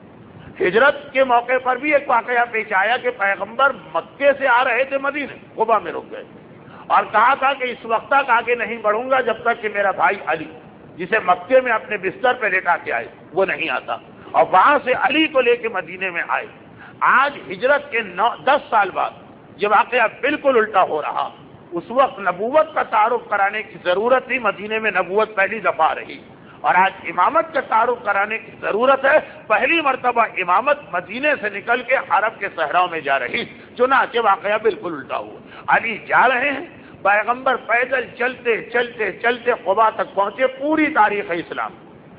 ہجرت کے موقع پر بھی ایک واقعہ پیش آیا کہ پیغمبر مکے سے آ رہے تھے مدینے، قبا میں رک گئے اور کہا تھا کہ اس وقت تک آگے نہیں بڑھوں گا جب تک کہ میرا بھائی علی جسے مکے میں اپنے بستر پہ لیٹا کے آئے وہ نہیں آتا، اور وہاں سے علی کو لے کے مدینے میں آئے. آج ہجرت کے نو دس سال بعد یہ واقعہ بالکل الٹا ہو رہا. اس وقت نبوت کا تعارف کرانے کی ضرورت تھی، مدینے میں نبوت پہلی دفعہ رہی، اور آج امامت کا تعارف کرانے کی ضرورت ہے، پہلی مرتبہ امامت مدینے سے نکل کے عرب کے صحراؤں میں جا رہی. چنانچہ واقعہ بالکل الٹا ہوا. علی جا رہے ہیں، پیغمبر پیدل چلتے چلتے چلتے قبا تک پہنچے. پوری تاریخ اسلام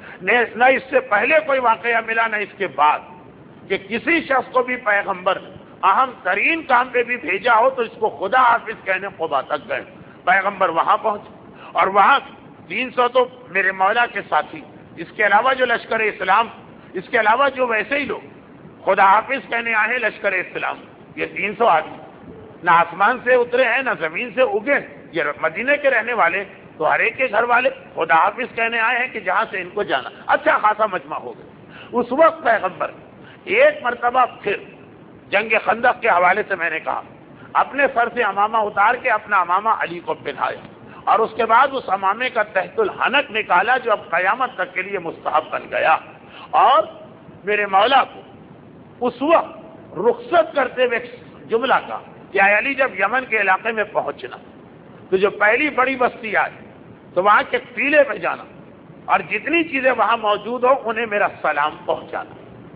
نہ اس سے پہلے کوئی واقعہ ملا نہ اس کے بعد کہ کسی شخص کو بھی پیغمبر اہم ترین کام پہ بھی بھیجا ہو تو اس کو خدا حافظ کہنے قبا تک گئے. پیغمبر وہاں پہنچے اور وہاں تین سو تو میرے مولا کے ساتھی، اس کے علاوہ جو لشکر اسلام، اس کے علاوہ جو ویسے ہی لوگ خدا حافظ کہنے آئے لشکر اسلام، یہ تین سو آدمی نہ آسمان سے اترے ہیں نہ زمین سے اگے. یہ مدینے کے رہنے والے تو ہر ایک کے گھر والے خدا حافظ کہنے آئے ہیں کہ جہاں سے ان کو جانا. اچھا خاصا مجمع ہو گیا. اس وقت پیغمبر ایک مرتبہ پھر جنگ خندق کے حوالے سے میں نے کہا اپنے سر سے امامہ اتار کے اپنا امامہ علی کو پہنایا، اور اس کے بعد اس امامے کا تحت الحنک نکالا جو اب قیامت تک کے لیے مستحب بن گیا. اور میرے مولا کو اس وقت رخصت کرتے ہوئے جملہ کا کہ اے علی جب یمن کے علاقے میں پہنچنا تو جو پہلی بڑی بستی آئے تو وہاں کے قلعے پہ جانا اور جتنی چیزیں وہاں موجود ہوں انہیں میرا سلام پہنچانا.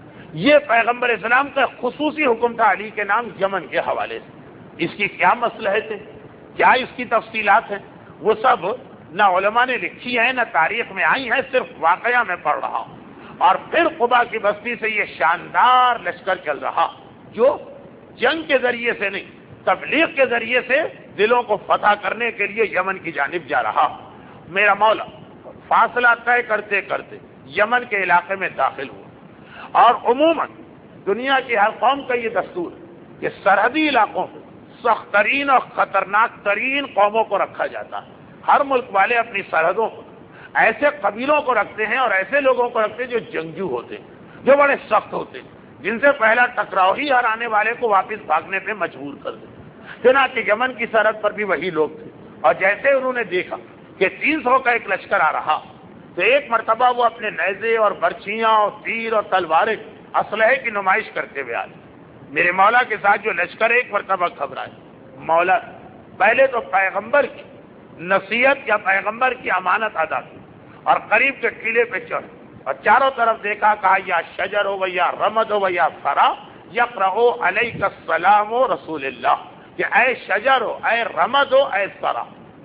یہ پیغمبر اسلام کا خصوصی حکم تھا علی کے نام یمن کے حوالے سے. اس کی کیا مصلحت ہے، کیا اس کی تفصیلات ہیں، وہ سب نہ علماء نے لکھی ہیں نہ تاریخ میں آئی ہیں، صرف واقعہ میں پڑھ رہا ہوں. اور پھر قبا کی بستی سے یہ شاندار لشکر چل رہا جو جنگ کے ذریعے سے نہیں تبلیغ کے ذریعے سے دلوں کو فتح کرنے کے لیے یمن کی جانب جا رہا. میرا مولا فاصلہ طے کرتے کرتے یمن کے علاقے میں داخل ہوا. اور عموماً دنیا کی ہر قوم کا یہ دستور ہے کہ سرحدی علاقوں میں سخت ترین اور خطرناک ترین قوموں کو رکھا جاتا ہے. ہر ملک والے اپنی سرحدوں پر ایسے قبیلوں کو رکھتے ہیں اور ایسے لوگوں کو رکھتے ہیں جو جنگجو ہوتے ہیں، جو بڑے سخت ہوتے ہیں، جن سے پہلا ٹکراؤ ہی ہرانے والے کو واپس بھاگنے پہ مجبور کر دے. چنانچہ یمن کی سرحد پر بھی وہی لوگ تھے، اور جیسے انہوں نے دیکھا کہ تین سو کا ایک لشکر آ رہا تو ایک مرتبہ وہ اپنے نیزے اور برچیاں اور تیر اور تلواریں اسلحے کی نمائش کرتے ہوئے آئے. میرے مولا کے ساتھ جو لشکر ایک مرتبہ گھبرائے. مولا پہلے تو پیغمبر کی نصیحت یا پیغمبر کی امانت ادا کی اور قریب کے قلعے پہ چڑھ اور چاروں طرف دیکھا، کہا یا شجر ہو یا رمد ہو یا سرا یقرؤ علیک السلام و رسول اللہ، کہ اے شجر ہو، اے رمد ہو، اے سرا،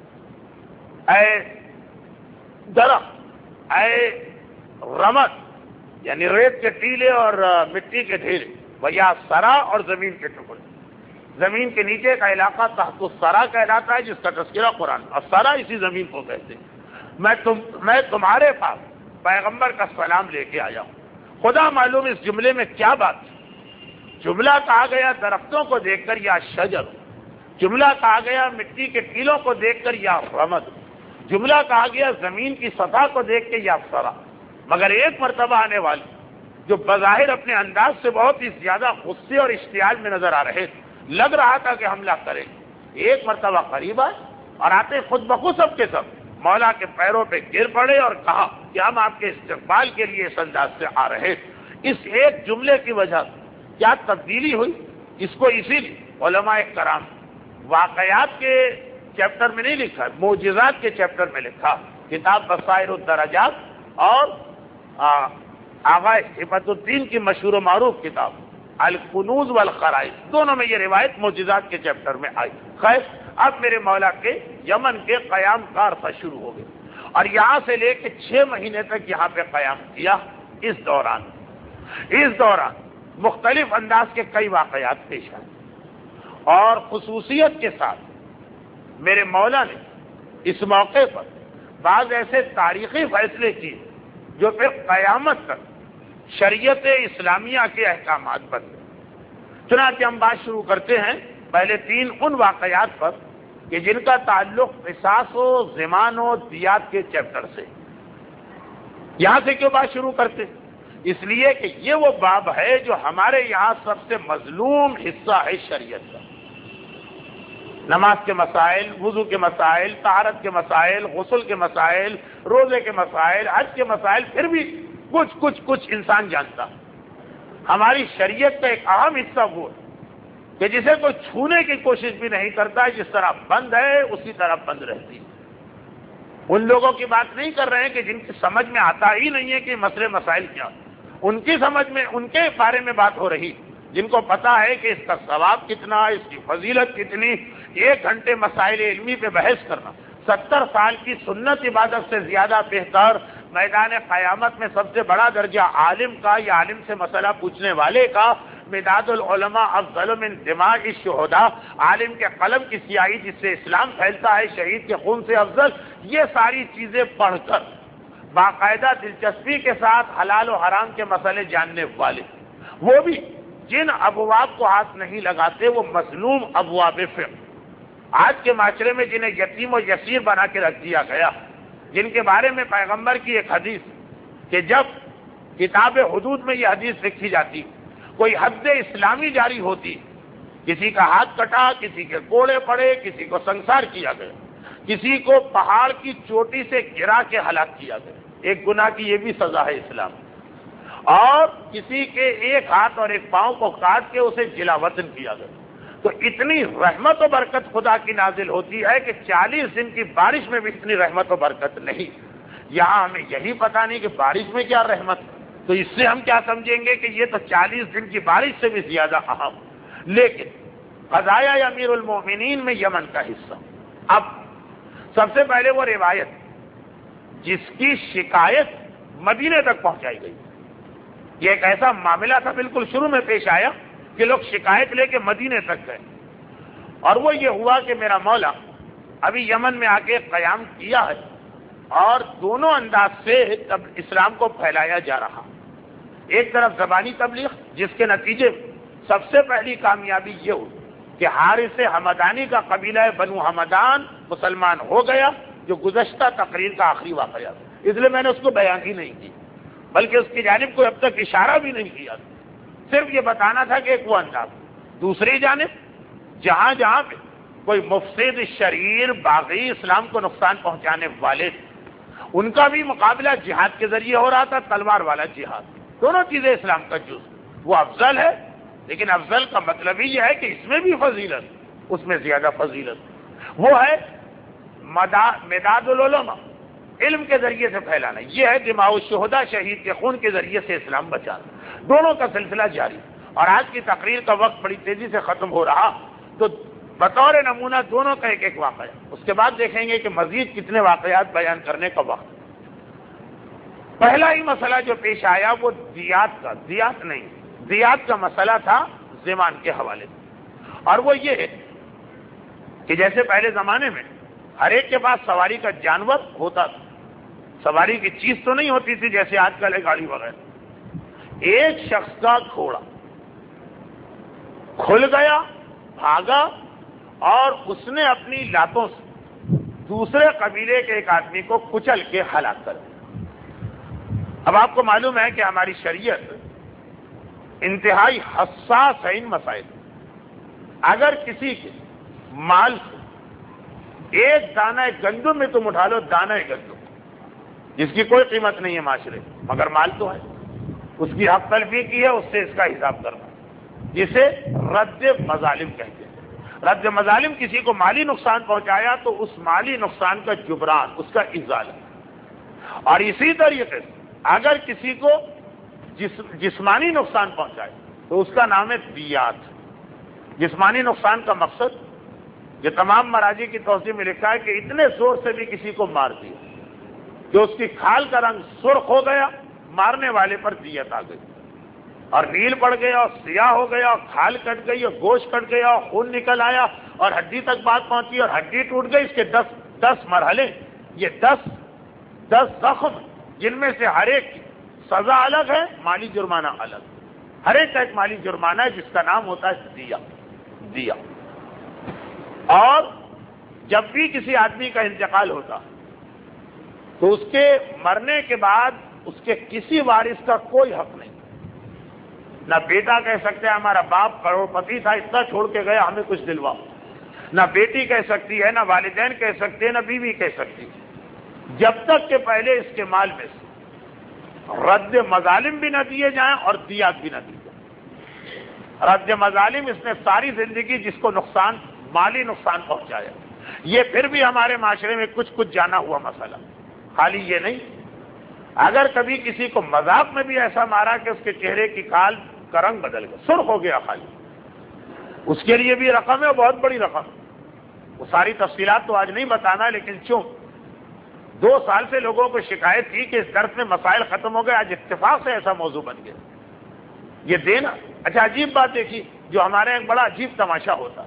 اے درخت، اے رمد یعنی ریت کے ٹیلے اور مٹی کے ڈھیرے، ویا سرا اور زمین کے ٹکڑے. زمین کے نیچے کا علاقہ تحت السرا کہلاتا ہے جس کا تذکرہ قرآن، اور سرا اسی زمین کو کہتے ہیں. میں تم میں تمہارے پاس پیغمبر کا سلام لے کے آیا ہوں. خدا معلوم اس جملے میں کیا بات ہے. جملہ کہا گیا درختوں کو دیکھ کر یا شجر، جملہ کہا گیا مٹی کے ٹیلوں کو دیکھ کر یا رمد، جملہ کہا گیا زمین کی سطح کو دیکھ کے یا سرا. مگر ایک مرتبہ آنے والی جو بظاہر اپنے انداز سے بہت ہی زیادہ غصے اور اشتعال میں نظر آ رہے تھے، لگ رہا تھا کہ حملہ کرے، ایک مرتبہ قریب آئے اور آتے خود بخود سب کے سب مولا کے پیروں پہ گر پڑے اور کہا کہ ہم آپ کے استقبال کے لیے اس انداز سے آ رہے. اس ایک جملے کی وجہ کیا تبدیلی ہوئی؟ اس کو اسی لیے علماء کرام واقعات کے چیپٹر میں نہیں لکھا، معجزات کے چیپٹر میں لکھا. کتاب بصائر الدرجات اور آغا ہبت الدین کی مشہور و معروف کتاب الکنوز والخرائط، دونوں میں یہ روایت معجزات کے چیپٹر میں آئی. خیر، اب میرے مولا کے یمن کے قیام کا عرصہ شروع ہو گیا اور یہاں سے لے کے چھ مہینے تک یہاں پہ قیام کیا. اس دوران اس دوران مختلف انداز کے کئی واقعات پیش آئے اور خصوصیت کے ساتھ میرے مولا نے اس موقع پر بعض ایسے تاریخی فیصلے کیے جو پھر قیامت تک شریعت اسلامیہ کے احکامات بنے. چنانچہ ہم بات شروع کرتے ہیں پہلے تین ان واقعات پر کہ جن کا تعلق قصاص و ضمان و دیات کے چیپٹر سے. یہاں سے کیوں بات شروع کرتے؟ اس لیے کہ یہ وہ باب ہے جو ہمارے یہاں سب سے مظلوم حصہ ہے شریعت کا. نماز کے مسائل، وضو کے مسائل، طہارت کے مسائل، غسل کے مسائل، روزے کے مسائل، حج کے مسائل، پھر بھی کچھ کچھ کچھ انسان جانتا. ہماری شریعت کا ایک اہم حصہ وہ ہے کہ جسے کوئی چھونے کی کوشش بھی نہیں کرتا، جس طرح بند ہے اسی طرح بند رہتی. ان لوگوں کی بات نہیں کر رہے ہیں کہ جن کی سمجھ میں آتا ہی نہیں ہے کہ مسئلے مسائل کیا، ان کی سمجھ میں، ان کے بارے میں بات ہو رہی، جن کو پتا ہے کہ اس کا ثواب کتنا، اس کی فضیلت کتنی. ایک گھنٹے مسائل علمی پہ بحث کرنا ستر سال کی سنت عبادت سے زیادہ بہتر میدان قیامت میں سب سے بڑا درجہ عالم کا یا عالم سے مسئلہ پوچھنے والے کا. مداد العلماء افضل من دماء الشہداء، عالم کے قلم کی سیاہی جس سے اسلام پھیلتا ہے شہید کے خون سے افضل. یہ ساری چیزیں پڑھ کر باقاعدہ دلچسپی کے ساتھ حلال و حرام کے مسئلے جاننے والے، وہ بھی جن ابواب کو ہاتھ نہیں لگاتے، وہ مظلوم ابواب فقہ. آج کے معاشرے میں جنہیں یتیم و یسیر بنا کے رکھ دیا گیا، جن کے بارے میں پیغمبر کی ایک حدیث کہ جب کتاب حدود میں یہ حدیث لکھی جاتی، کوئی حد اسلامی جاری ہوتی، کسی کا ہاتھ کٹا، کسی کے کوڑے پڑے، کسی کو سنسار کیا گیا، کسی کو پہاڑ کی چوٹی سے گرا کے ہلاک کیا گیا، ایک گناہ کی یہ بھی سزا ہے اسلام، اور کسی کے ایک ہاتھ اور ایک پاؤں کو کاٹ کے اسے جلا وطن کیا گیا. تو اتنی رحمت و برکت خدا کی نازل ہوتی ہے کہ چالیس دن کی بارش میں بھی اتنی رحمت و برکت نہیں. یہاں ہمیں یہی پتا نہیں کہ بارش میں کیا رحمت، تو اس سے ہم کیا سمجھیں گے کہ یہ تو چالیس دن کی بارش سے بھی زیادہ اہم. لیکن قضایا امیر المومنین میں یمن کا حصہ. اب سب سے پہلے وہ روایت جس کی شکایت مدینے تک پہنچائی گئی. یہ ایک ایسا معاملہ تھا بالکل شروع میں پیش آیا کہ لوگ شکایت لے کے مدینے تک گئے، اور وہ یہ ہوا کہ میرا مولا ابھی یمن میں آ کے قیام کیا ہے اور دونوں انداز سے تب اسلام کو پھیلایا جا رہا. ایک طرف زبانی تبلیغ، جس کے نتیجے میں سب سے پہلی کامیابی یہ ہوئی کہ حارث حمدانی کا قبیلہ بنو حمدان مسلمان ہو گیا، جو گزشتہ تقریر کا آخری واقعہ تھا. اس لیے میں نے اس کو بیان ہی نہیں کی، بلکہ اس کی جانب کو اب تک اشارہ بھی نہیں کیا، صرف یہ بتانا تھا کہ ایک وہ انداز. دوسری جانب جہاں جہاں پہ کوئی مفسد شریر باغی اسلام کو نقصان پہنچانے والے، ان کا بھی مقابلہ جہاد کے ذریعے ہو رہا تھا، تلوار والا جہاد. دونوں چیزیں اسلام کا جز، وہ افضل ہے، لیکن افضل کا مطلب ہی یہ ہے کہ اس میں بھی فضیلت، اس میں زیادہ فضیلت. وہ ہے مداد العلماء، علم کے ذریعے سے پھیلانا. یہ ہے دماء الشہداء، شہید کے خون کے ذریعے سے اسلام بچانا. دونوں کا سلسلہ جاری. اور آج کی تقریر کا وقت بڑی تیزی سے ختم ہو رہا، تو بطور نمونہ دونوں کا ایک ایک واقعہ، اس کے بعد دیکھیں گے کہ مزید کتنے واقعات بیان کرنے کا وقت. پہلا ہی مسئلہ جو پیش آیا وہ دیات کا، دیات نہیں، دیات کا مسئلہ تھا ضمان کے حوالے سے. اور وہ یہ ہے کہ جیسے پہلے زمانے میں ہر ایک کے پاس سواری کا جانور ہوتا تھا، سواری کی چیز تو نہیں ہوتی تھی جیسے آج کل ہے گاڑی وغیرہ. ایک شخص کا گھوڑا کھل گیا، بھاگا، اور اس نے اپنی لاتوں سے دوسرے قبیلے کے ایک آدمی کو کچل کے ہلاک کر دیا. اب آپ کو معلوم ہے کہ ہماری شریعت انتہائی حساس ہے ان مسائل. اگر کسی کے مال سے ایک دانہ گندم میں تم اٹھا لو، دانہ گندم جس کی کوئی قیمت نہیں ہے معاشرے، مگر مال تو ہے، اس کی حق تلفی کی ہے، اس سے اس کا حساب کرنا، جسے رد مظالم کہتے ہیں۔ رد مظالم کسی کو مالی نقصان پہنچایا تو اس مالی نقصان کا جبران، اس کا ازالہ۔ اور اسی طریقے سے اگر کسی کو جس جسمانی نقصان پہنچائے تو اس کا نام ہے دیات۔ جسمانی نقصان کا مقصد یہ تمام مراجع کی توضیح میں لکھا ہے کہ اتنے زور سے بھی کسی کو مار دیا کہ اس کی کھال کا رنگ سرخ ہو گیا، مارنے والے پر دیت آ گئی، اور نیل پڑ گیا اور سیاہ ہو گیا اور کھال کٹ گئی اور گوشت کٹ گیا اور خون نکل آیا اور ہڈی تک بات پہنچی اور ہڈی ٹوٹ گئی، اس کے دس دس مرحلے، یہ دس دس زخم، جن میں سے ہر ایک کی سزا الگ ہے، مالی جرمانہ الگ، ہر ایک کا ایک مالی جرمانہ ہے جس کا نام ہوتا ہے دیا دیا اور جب بھی کسی آدمی کا انتقال ہوتا تو اس کے مرنے کے بعد اس کے کسی وارث کا کوئی حق نہیں، نہ بیٹا کہہ سکتے ہیں ہمارا باپ کروڑ پتی تھا اتنا چھوڑ کے گیا ہمیں کچھ دلوا، نہ بیٹی کہہ سکتی ہے، نہ والدین کہہ سکتے ہیں، نہ بیوی کہہ سکتی، جب تک کہ پہلے اس کے مال میں سے رد مظالم بھی نہ دیے جائیں اور دیات بھی نہ دی جائیں۔ رد مظالم اس نے ساری زندگی جس کو نقصان، مالی نقصان پہنچایا، یہ پھر بھی ہمارے معاشرے میں کچھ کچھ جانا ہوا مسئلہ، خالی یہ نہیں، اگر کبھی کسی کو مذاق میں بھی ایسا مارا کہ اس کے چہرے کی کھال کا رنگ بدل گیا، سرخ ہو گیا خالی، اس کے لیے بھی رقم ہے، بہت بڑی رقم۔ وہ ساری تفصیلات تو آج نہیں بتانا، لیکن چوں دو سال سے لوگوں کو شکایت تھی کہ اس درس میں مسائل ختم ہو گئے، آج اتفاق سے ایسا موضوع بن گیا یہ دینا۔ اچھا عجیب بات دیکھی، جو ہمارے ایک بڑا عجیب تماشا ہوتا،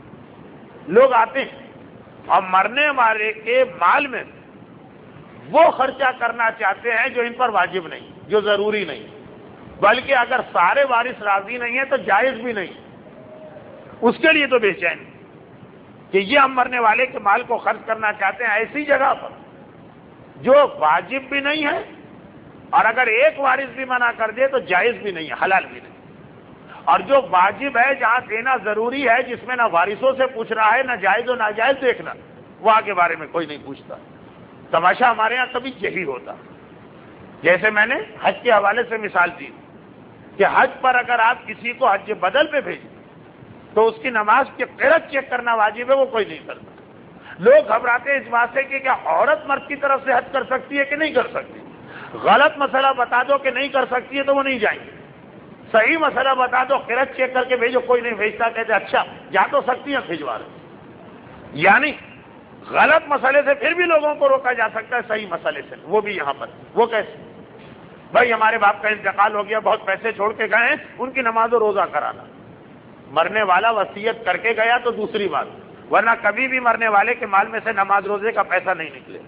لوگ آتے ہیں اور مرنے والے کے مال میں وہ خرچہ کرنا چاہتے ہیں جو ان پر واجب نہیں، جو ضروری نہیں، بلکہ اگر سارے وارث راضی نہیں ہیں تو جائز بھی نہیں، اس کے لیے تو بے چین کہ یہ ہم مرنے والے کے مال کو خرچ کرنا چاہتے ہیں ایسی جگہ پر جو واجب بھی نہیں ہے، اور اگر ایک وارث بھی منع کر دے تو جائز بھی نہیں ہے، حلال بھی نہیں، اور جو واجب ہے جہاں دینا ضروری ہے، جس میں نہ وارثوں سے پوچھ رہا ہے، نہ جائز و ناجائز دیکھنا، وہاں کے بارے میں کوئی نہیں پوچھتا۔ تماشا ہمارے ہاں کبھی یہی ہوتا، جیسے میں نے حج کے حوالے سے مثال دی کہ حج پر اگر آپ کسی کو حج بدل پہ بھیجیں تو اس کی نماز کی قرت چیک کرنا واجب ہے، وہ کوئی نہیں کرتا۔ لوگ گھبراتے ہیں اس بات سے کہ کیا عورت مرد کی طرف سے حج کر سکتی ہے کہ نہیں کر سکتی، غلط مسئلہ بتا دو کہ نہیں کر سکتی ہے تو وہ نہیں جائیں گے، صحیح مسئلہ بتا دو قرت چیک کر کے بھیجو، کوئی نہیں بھیجتا، کہتے اچھا جا تو سکتی ہیں بھجوا رہے، یعنی غلط مسئلے سے پھر بھی لوگوں کو روکا جا سکتا ہے صحیح مسئلے سے، وہ بھی یہاں پر، وہ کیسے؟ بھائی ہمارے باپ کا انتقال ہو گیا، بہت پیسے چھوڑ کے گئے ہیں، ان کی نماز و روزہ کرانا، مرنے والا وصیت کر کے گیا تو دوسری بات، ورنہ کبھی بھی مرنے والے کے مال میں سے نماز روزے کا پیسہ نہیں نکلے،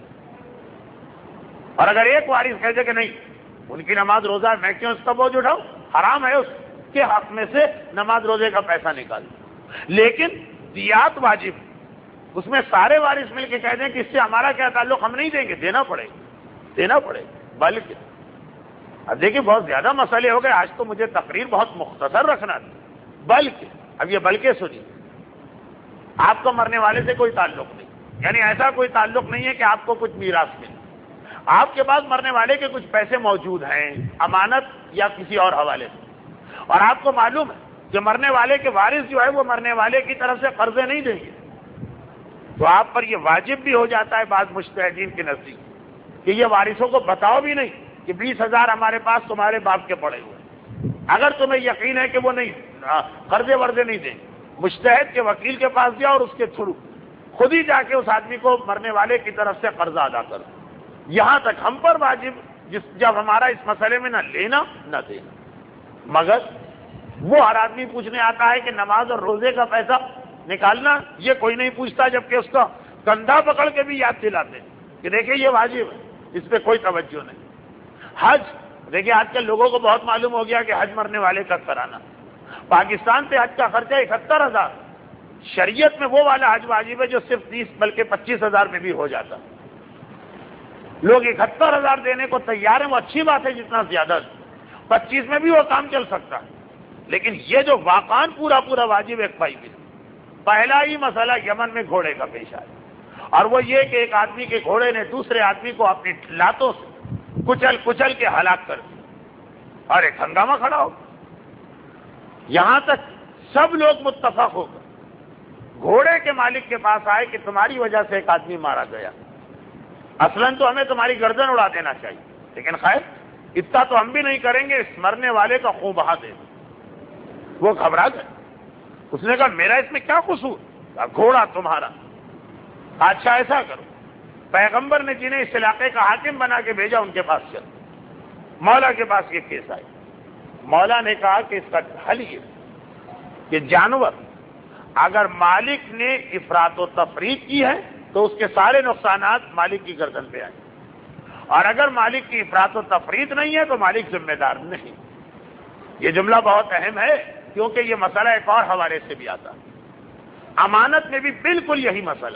اور اگر ایک وارث کہتے کہ نہیں ان کی نماز روزہ ہے، میں کیوں اس کا بوجھ اٹھاؤں، حرام ہے اس کے حق میں سے نماز روزے کا پیسہ نکال، لیکن دیات واجب، اس میں سارے وارث مل کے کہہ دیں کہ اس سے ہمارا کیا تعلق، ہم نہیں دیں گے، دینا پڑے گا دینا پڑے گا بلکہ اب دیکھیے بہت زیادہ مسئلے ہو گئے، آج تو مجھے تقریر بہت مختصر رکھنا تھا، بلکہ اب یہ بلکہ سنیے، آپ کو مرنے والے سے کوئی تعلق نہیں، یعنی ایسا کوئی تعلق نہیں ہے کہ آپ کو کچھ میراث ملے، آپ کے پاس مرنے والے کے کچھ پیسے موجود ہیں امانت یا کسی اور حوالے سے، اور آپ کو معلوم ہے کہ مرنے والے کے وارث جو ہے وہ مرنے والے کی طرف سے قرضے نہیں دیں گے، تو آپ پر یہ واجب بھی ہو جاتا ہے بعض مجتہدین کے نزدیک کہ یہ وارثوں کو بتاؤ بھی نہیں کہ بیس ہزار ہمارے پاس تمہارے باپ کے پڑے ہوئے، اگر تمہیں یقین ہے کہ وہ نہیں قرضے ورضے نہیں دیں، مجتہد کے وکیل کے پاس جاؤ اور اس کے تھرو خود ہی جا کے اس آدمی کو مرنے والے کی طرف سے قرضہ ادا کرو، یہاں تک ہم پر واجب جس جب ہمارا اس مسئلے میں نہ لینا نہ دینا، مگر وہ ہر آدمی پوچھنے آتا ہے کہ نماز اور روزے کا پیسہ نکالنا، یہ کوئی نہیں پوچھتا، جبکہ اس کا کندھا پکڑ کے بھی یاد دلاتے کہ دیکھیں یہ واجب ہے، اس پہ کوئی توجہ نہیں۔ حج دیکھیں آج کل لوگوں کو بہت معلوم ہو گیا کہ حج مرنے والے کا کرانا، پاکستان سے حج کا خرچہ اکہتر ہزار، شریعت میں وہ والا حج واجب ہے جو صرف تیس بلکہ پچیس ہزار میں بھی ہو جاتا، لوگ اکہتر ہزار دینے کو تیار ہیں، وہ اچھی بات ہے، جتنا زیادہ پچیس میں بھی وہ کام چل سکتا ہے، لیکن یہ جو واقعان پورا پورا واجب ایک بھائی بھی، پہلا ہی مسئلہ یمن میں گھوڑے کا پیش آیا، اور وہ یہ کہ ایک آدمی کے گھوڑے نے دوسرے آدمی کو اپنی لاتوں سے کچل کچل کے ہلاک کر دیا اور ایک ہنگامہ کھڑا ہو گیا۔ یہاں تک سب لوگ متفق ہو گئے، گھوڑے کے مالک کے پاس آئے کہ تمہاری وجہ سے ایک آدمی مارا گیا، اصلاً تو ہمیں تمہاری گردن اڑا دینا چاہیے، لیکن خیر اتنا تو ہم بھی نہیں کریں گے، اس مرنے والے کا خون بہا دیں۔ وہ گھبرا گئے، اس نے کہا میرا اس میں کیا قصور، گھوڑا تمہارا۔ اچھا ایسا کرو، پیغمبر نے جنہیں اس علاقے کا حاکم بنا کے بھیجا ان کے پاس چل، مولا کے پاس یہ کیس آئی۔ مولا نے کہا کہ اس کا حل یہ کہ جانور اگر مالک نے افراط و تفریط کی ہے تو اس کے سارے نقصانات مالک کی گردن پہ آئیں، اور اگر مالک کی افراط و تفریط نہیں ہے تو مالک ذمہ دار نہیں۔ یہ جملہ بہت اہم ہے کیونکہ یہ مسئلہ ایک اور حوالے سے بھی آتا ہے۔ امانت میں بھی بالکل یہی مسئلہ،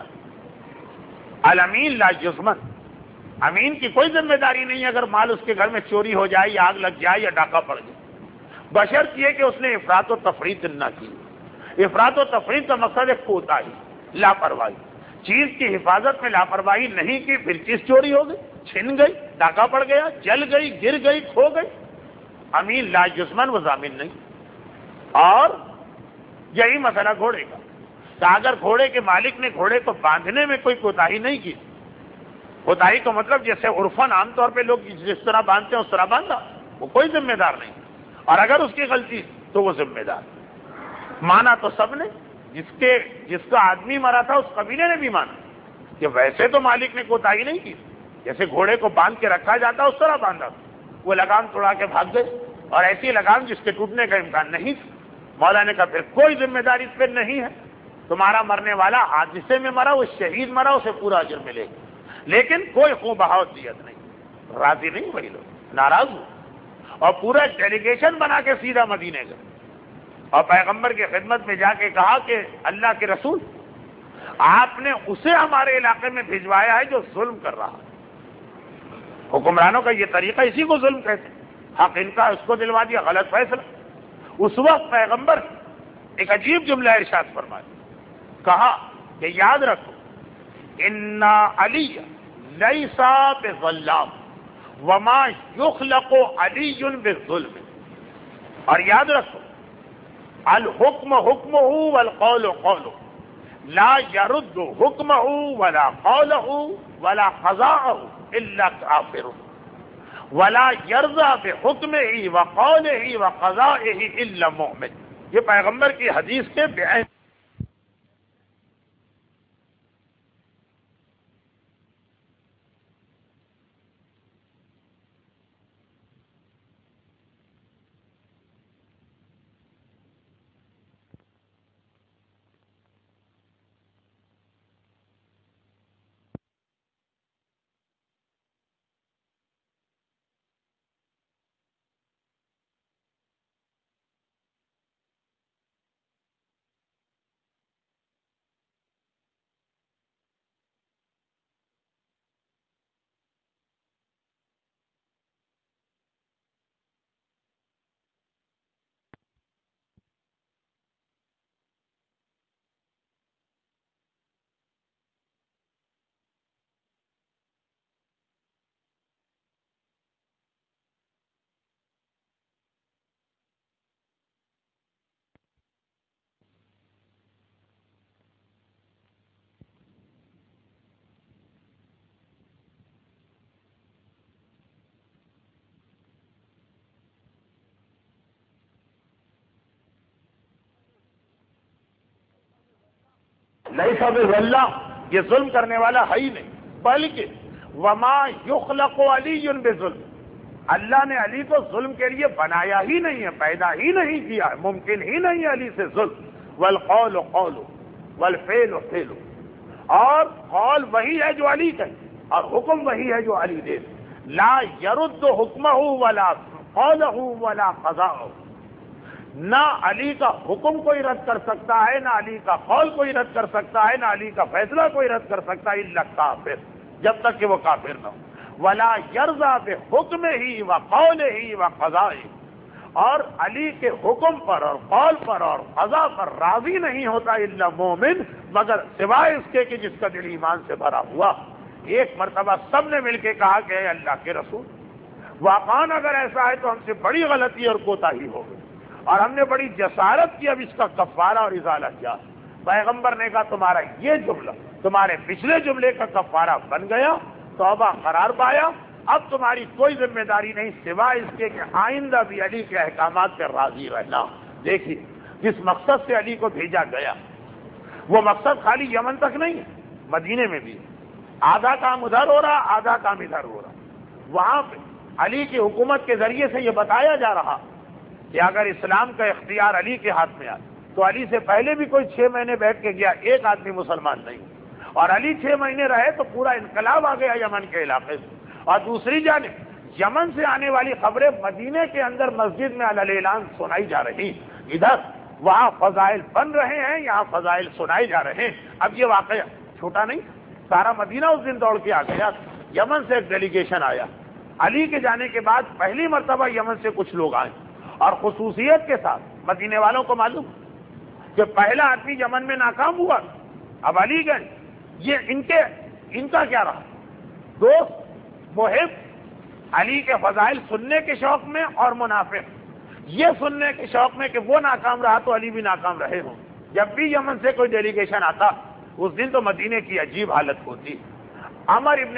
الامین لا یضمن، امین کی کوئی ذمہ داری نہیں ہے اگر مال اس کے گھر میں چوری ہو جائے یا آگ لگ جائے یا ڈاکہ پڑ جائے، بشرط یہ کہ اس نے افراط و تفریط نہ کی۔ افراط و تفریط کا مقصد ہے کوتاہی، لاپرواہی، چیز کی حفاظت میں لاپرواہی نہیں کی، پھر چیز چوری ہو گئی، چھن گئی، ڈاکہ پڑ گیا، جل گئی، گر گئی، کھو گئی، امین لا یضمن، وہ ضامن نہیں۔ اور یہی مسئلہ گھوڑے کا، کہ اگر گھوڑے کے مالک نے گھوڑے کو باندھنے میں کوئی کوتاہی نہیں کی، کوتاہی کا مطلب جیسے عرفاً عام طور پہ لوگ جس طرح باندھتے ہیں اس طرح باندھا، وہ کوئی ذمہ دار نہیں، اور اگر اس کی غلطی تو وہ ذمہ دار۔ مانا تو سب نے، جس کے جس کا آدمی مرا تھا اس قبیلے نے بھی مانا کہ ویسے تو مالک نے کوتاہی نہیں کی، جیسے گھوڑے کو باندھ کے رکھا جاتا اس طرح باندھا، وہ لگام توڑا کے بھاگ گئے، اور ایسی لگام جس کے ٹوٹنے کا امکان نہیں تھا۔ مولا نے کہا پھر کوئی ذمہ داری اس پہ نہیں ہے، تمہارا مرنے والا حادثے میں مرا، وہ شہید مرا، اسے پورا اجر ملے گا، لیکن کوئی خون بہاؤ دیت نہیں۔ راضی نہیں وہی لوگ، ناراض ہوئے اور پورا ڈیلیگیشن بنا کے سیدھا مدینے گئے اور پیغمبر کی خدمت میں جا کے کہا کہ اللہ کے رسول، آپ نے اسے ہمارے علاقے میں بھجوایا ہے جو ظلم کر رہا ہے۔ حکمرانوں کا یہ طریقہ اسی کو ظلم کہتے ہیں، حق ان کا اس کو دلوا دیا، غلط فیصلہ۔ اس وقت پیغمبر ایک عجیب جملہ ارشاد فرمایا، کہا کہ یاد رکھو انا علی لیس بظلام وما یخلق علی بالظلم، اور یاد رکھو الحکم حکمہ والقول قولہ لا يرد حکمہ ولا قولہ ولا قضاءہ الا کافر ولا یرضى بحکمہ وقولہ وقضائہ الا مؤمن۔ یہ پیغمبر کی حدیث کے بے لیس بظلام، یہ ظلم کرنے والا ہے ہی نہیں، بلکہ وما یخلق علی بظلم، اللہ نے علی کو ظلم کے لیے بنایا ہی نہیں ہے، پیدا ہی نہیں کیا ہے، ممکن ہی نہیں ہے علی سے ظلم۔ والقول قول والفعل فعل، اور قول وہی ہے جو علی کہے اور حکم وہی ہے جو علی دے، لا یرد حکمہ ولا قولہ ولا قضاءہ، نہ علی کا حکم کوئی رد کر سکتا ہے، نہ علی کا قول کوئی رد کر سکتا ہے، نہ علی کا فیصلہ کوئی رد کر سکتا ہے، الا کافر، جب تک کہ وہ کافر نہ ہو۔ ولا یرضى بحکمہ وقولہ وقضائہ، اور علی کے حکم پر اور قول پر اور قضا پر راضی نہیں ہوتا الا مومن، مگر سوائے اس کے کہ جس کا دل ایمان سے بھرا ہوا۔ ایک مرتبہ سب نے مل کے کہا کہ اے اللہ کے رسول، واقعاً اگر ایسا ہے تو ہم سے بڑی غلطی اور کوتاہی ہو گئی اور ہم نے بڑی جسارت کی اب اس کا کفارہ اور ازالہ کیا۔ پیغمبر نے کہا تمہارا یہ جملہ تمہارے پچھلے جملے کا کفارہ بن گیا، توبہ قرار پایا، اب تمہاری کوئی ذمہ داری نہیں سوائے اس کے کہ آئندہ بھی علی کے احکامات پر راضی رہنا۔ دیکھیے جس مقصد سے علی کو بھیجا گیا وہ مقصد خالی یمن تک نہیں ہے، مدینے میں بھی آدھا کام ادھر ہو رہا، آدھا کام ادھر ہو رہا۔ وہاں پہ علی کی حکومت کے ذریعے سے یہ بتایا جا رہا کہ اگر اسلام کا اختیار علی کے ہاتھ میں آئے تو علی سے پہلے بھی کوئی چھ مہینے بیٹھ کے گیا ایک آدمی مسلمان نہیں، اور علی چھ مہینے رہے تو پورا انقلاب آ گیا یمن کے علاقے سے۔ اور دوسری جانب یمن سے آنے والی خبریں مدینے کے اندر مسجد میں علی اعلان سنائی جا رہی، ادھر وہاں فضائل بن رہے ہیں، یہاں فضائل سنائے جا رہے ہیں۔ اب یہ واقعہ چھوٹا نہیں، سارا مدینہ اس دن دوڑ کے آ گیا۔ یمن سے ایک ڈیلیگیشن آیا، علی کے جانے کے بعد پہلی مرتبہ یمن سے کچھ لوگ آئے، اور خصوصیت کے ساتھ مدینے والوں کو معلوم کہ پہلا آدمی یمن میں ناکام ہوا، اب علی گئے، یہ ان کے ان کا کیا رہا؟ دوست، محب، علی کے فضائل سننے کے شوق میں، اور منافق یہ سننے کے شوق میں کہ وہ ناکام رہا تو علی بھی ناکام رہے ہوں۔ جب بھی یمن سے کوئی ڈیلیگیشن آتا اس دن تو مدینے کی عجیب حالت ہوتی۔ عمر ابن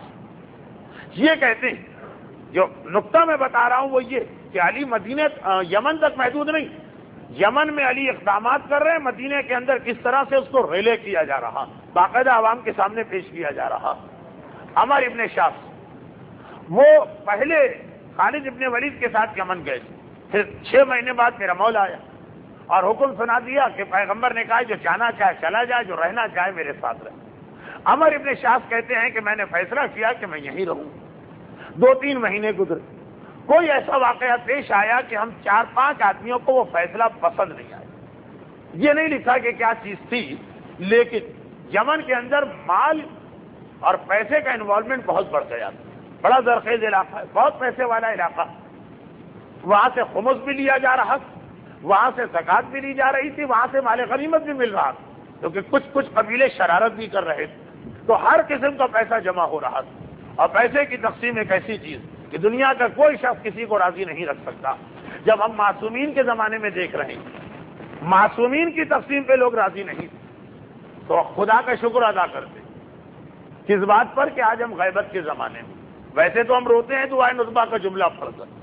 شاس یہ کہتے ہیں، جو نقطہ میں بتا رہا ہوں وہ یہ کہ علی مدینے یمن تک محدود نہیں، یمن میں علی اقدامات کر رہے ہیں، مدینے کے اندر کس طرح سے اس کو ریلے کیا جا رہا، باقاعدہ عوام کے سامنے پیش کیا جا رہا۔ عمر ابن شاس وہ پہلے خالد ابن ولید کے ساتھ یمن گئے، پھر چھ مہینے بعد میرا مولا آیا اور حکم سنا دیا کہ پیغمبر نے کہا جو جانا چاہے چلا جائے، جو رہنا چاہے میرے ساتھ رہے۔ عمر ابن شاس کہتے ہیں کہ میں نے فیصلہ کیا کہ میں یہیں رہوں۔ دو تین مہینے گزرے، کوئی ایسا واقعہ پیش آیا کہ ہم چار پانچ آدمیوں کو وہ فیصلہ پسند نہیں آیا۔ یہ نہیں لکھا کہ کیا چیز تھی، لیکن یمن کے اندر مال اور پیسے کا انوالومنٹ بہت بڑھ گیا، بڑا زرخیز علاقہ ہے، بہت پیسے والا علاقہ، وہاں سے خمس بھی لیا جا رہا، وہاں سے زکات بھی لی جا رہی تھی، وہاں سے مال غنیمت بھی مل رہا تھا، کیونکہ کچھ کچھ قبیلے شرارت بھی کر رہے تھے، تو ہر قسم کا پیسہ جمع ہو رہا تھا۔ اور پیسے کی تقسیم ایک ایسی چیز کہ دنیا کا کوئی شخص کسی کو راضی نہیں رکھ سکتا۔ جب ہم معصومین کے زمانے میں دیکھ رہے ہیں معصومین کی تقسیم پہ لوگ راضی نہیں، تو خدا کا شکر ادا کرتے کس بات پر کہ آج ہم غیبت کے زمانے میں، ویسے تو ہم روتے ہیں دعائے نصبہ کا جملہ پڑھ کر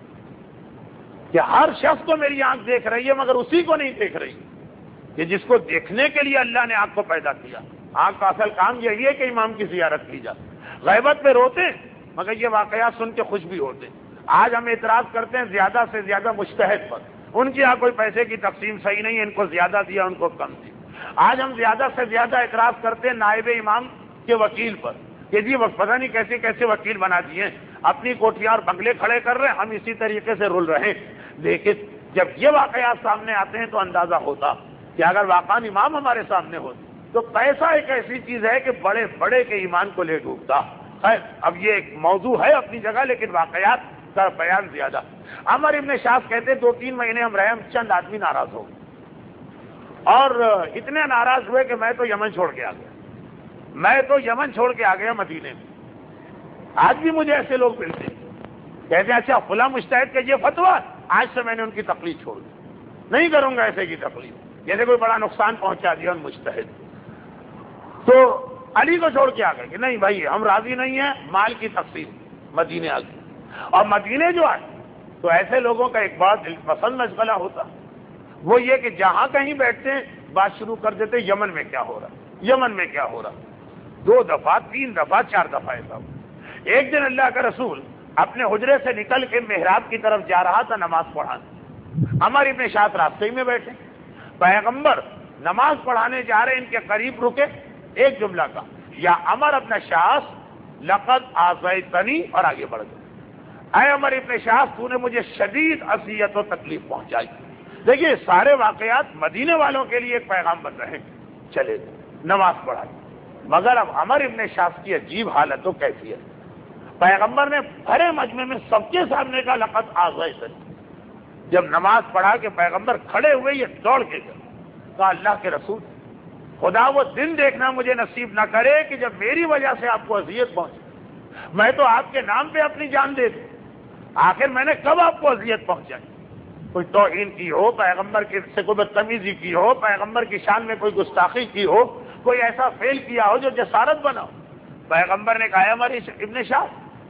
کہ ہر شخص کو میری آنکھ دیکھ رہی ہے مگر اسی کو نہیں دیکھ رہی کہ جس کو دیکھنے کے لیے اللہ نے آنکھ کو پیدا کیا۔ آنکھ کا اصل کام یہی ہے کہ امام کی زیارت کی جائے۔ غیبت پہ روتے ہیں مگر یہ واقعات سن کے خوش بھی ہوتے ہیں۔ آج ہم اعتراض کرتے ہیں زیادہ سے زیادہ مجتہد پر، ان کی یہاں کوئی پیسے کی تقسیم صحیح نہیں ہے، ان کو زیادہ دیا ان کو کم دیا۔ آج ہم زیادہ سے زیادہ اعتراض کرتے ہیں نائب امام کے وکیل پر کہ جی وہ پتہ نہیں کیسے کیسے وکیل بنا دیے، اپنی کوٹیاں اور بنگلے کھڑے کر رہے ہیں، ہم اسی طریقے سے رول رہے ہیں۔ لیکن جب یہ واقعات سامنے آتے ہیں تو اندازہ ہوتا کہ اگر واقعاً امام ہمارے سامنے ہوتے تو پیسہ ایک ایسی چیز ہے کہ بڑے بڑے کے ایمان کو لے ڈوبتا۔ خیر اب یہ ایک موضوع ہے اپنی جگہ، لیکن واقعات کا بیان زیادہ۔ عمر ابن شاس کہتے دو تین مہینے ہم رہے، ہم چند آدمی ناراض ہو گئے اور اتنے ناراض ہوئے کہ میں تو یمن چھوڑ کے آ گیا، میں تو یمن چھوڑ کے آ گیا مدینے میں۔ آج بھی مجھے ایسے لوگ ملتے ہیں کہتے ہیں اچھا فلاں مجتہد کا یہ فتویٰ، آج سے میں نے ان کی تقلید چھوڑ دی، نہیں کروں گا ایسے کی تقلید، جیسے کوئی بڑا نقصان پہنچا دیا ان مجتہد۔ تو علی کو چھوڑ کے آ گئے کہ نہیں بھائی ہم راضی نہیں ہیں، مال کی تقسیم۔ مدینے آ گئے، اور مدینے جو آئے تو ایسے لوگوں کا ایک بڑا دل پسند مشغلہ ہوتا، وہ یہ کہ جہاں کہیں بیٹھتے ہیں بات شروع کر دیتے یمن میں کیا ہو رہا، یمن میں کیا ہو رہا۔ دو دفعہ تین دفعہ چار دفعہ ایسا ہوا۔ ایک دن اللہ کا رسول اپنے حجرے سے نکل کے محراب کی طرف جا رہا تھا نماز پڑھانے، عمر ابن شاس راستے ہی میں بیٹھے، پیغمبر نماز پڑھانے جا رہے، ان کے قریب رکے، ایک جملہ کا یا عمر ابن شاس لقد آذیتنی، اور آگے بڑھ گئے، اے عمر ابن شاس تو نے مجھے شدید اذیت و تکلیف پہنچائی۔ دیکھیے سارے واقعات مدینے والوں کے لیے ایک پیغام بن رہے ہیں، چلے نماز پڑھائی، مگر اب عمر ابن شاس کی عجیب حالت و کیفیت، پیغمبر نے بھرے مجمع میں سب کے سامنے کا لقد آذیتنی، جب نماز پڑھا کہ پیغمبر کھڑے ہوئے یہ دوڑ کے گئے، کہا اللہ کے رسول خدا وہ دن دیکھنا مجھے نصیب نہ کرے کہ جب میری وجہ سے آپ کو اذیت پہنچے، میں تو آپ کے نام پہ اپنی جان دے دوں، آخر میں نے کب آپ کو اذیت پہنچائی؟ کوئی توہین کی ہو، پیغمبر کے سے کوئی بدتمیزی کی ہو، پیغمبر کی شان میں کوئی گستاخی کی ہو، کوئی ایسا فعل کیا ہو جو جسارت بنا ہو۔ پیغمبر نے کہا ہماری ابن شاہ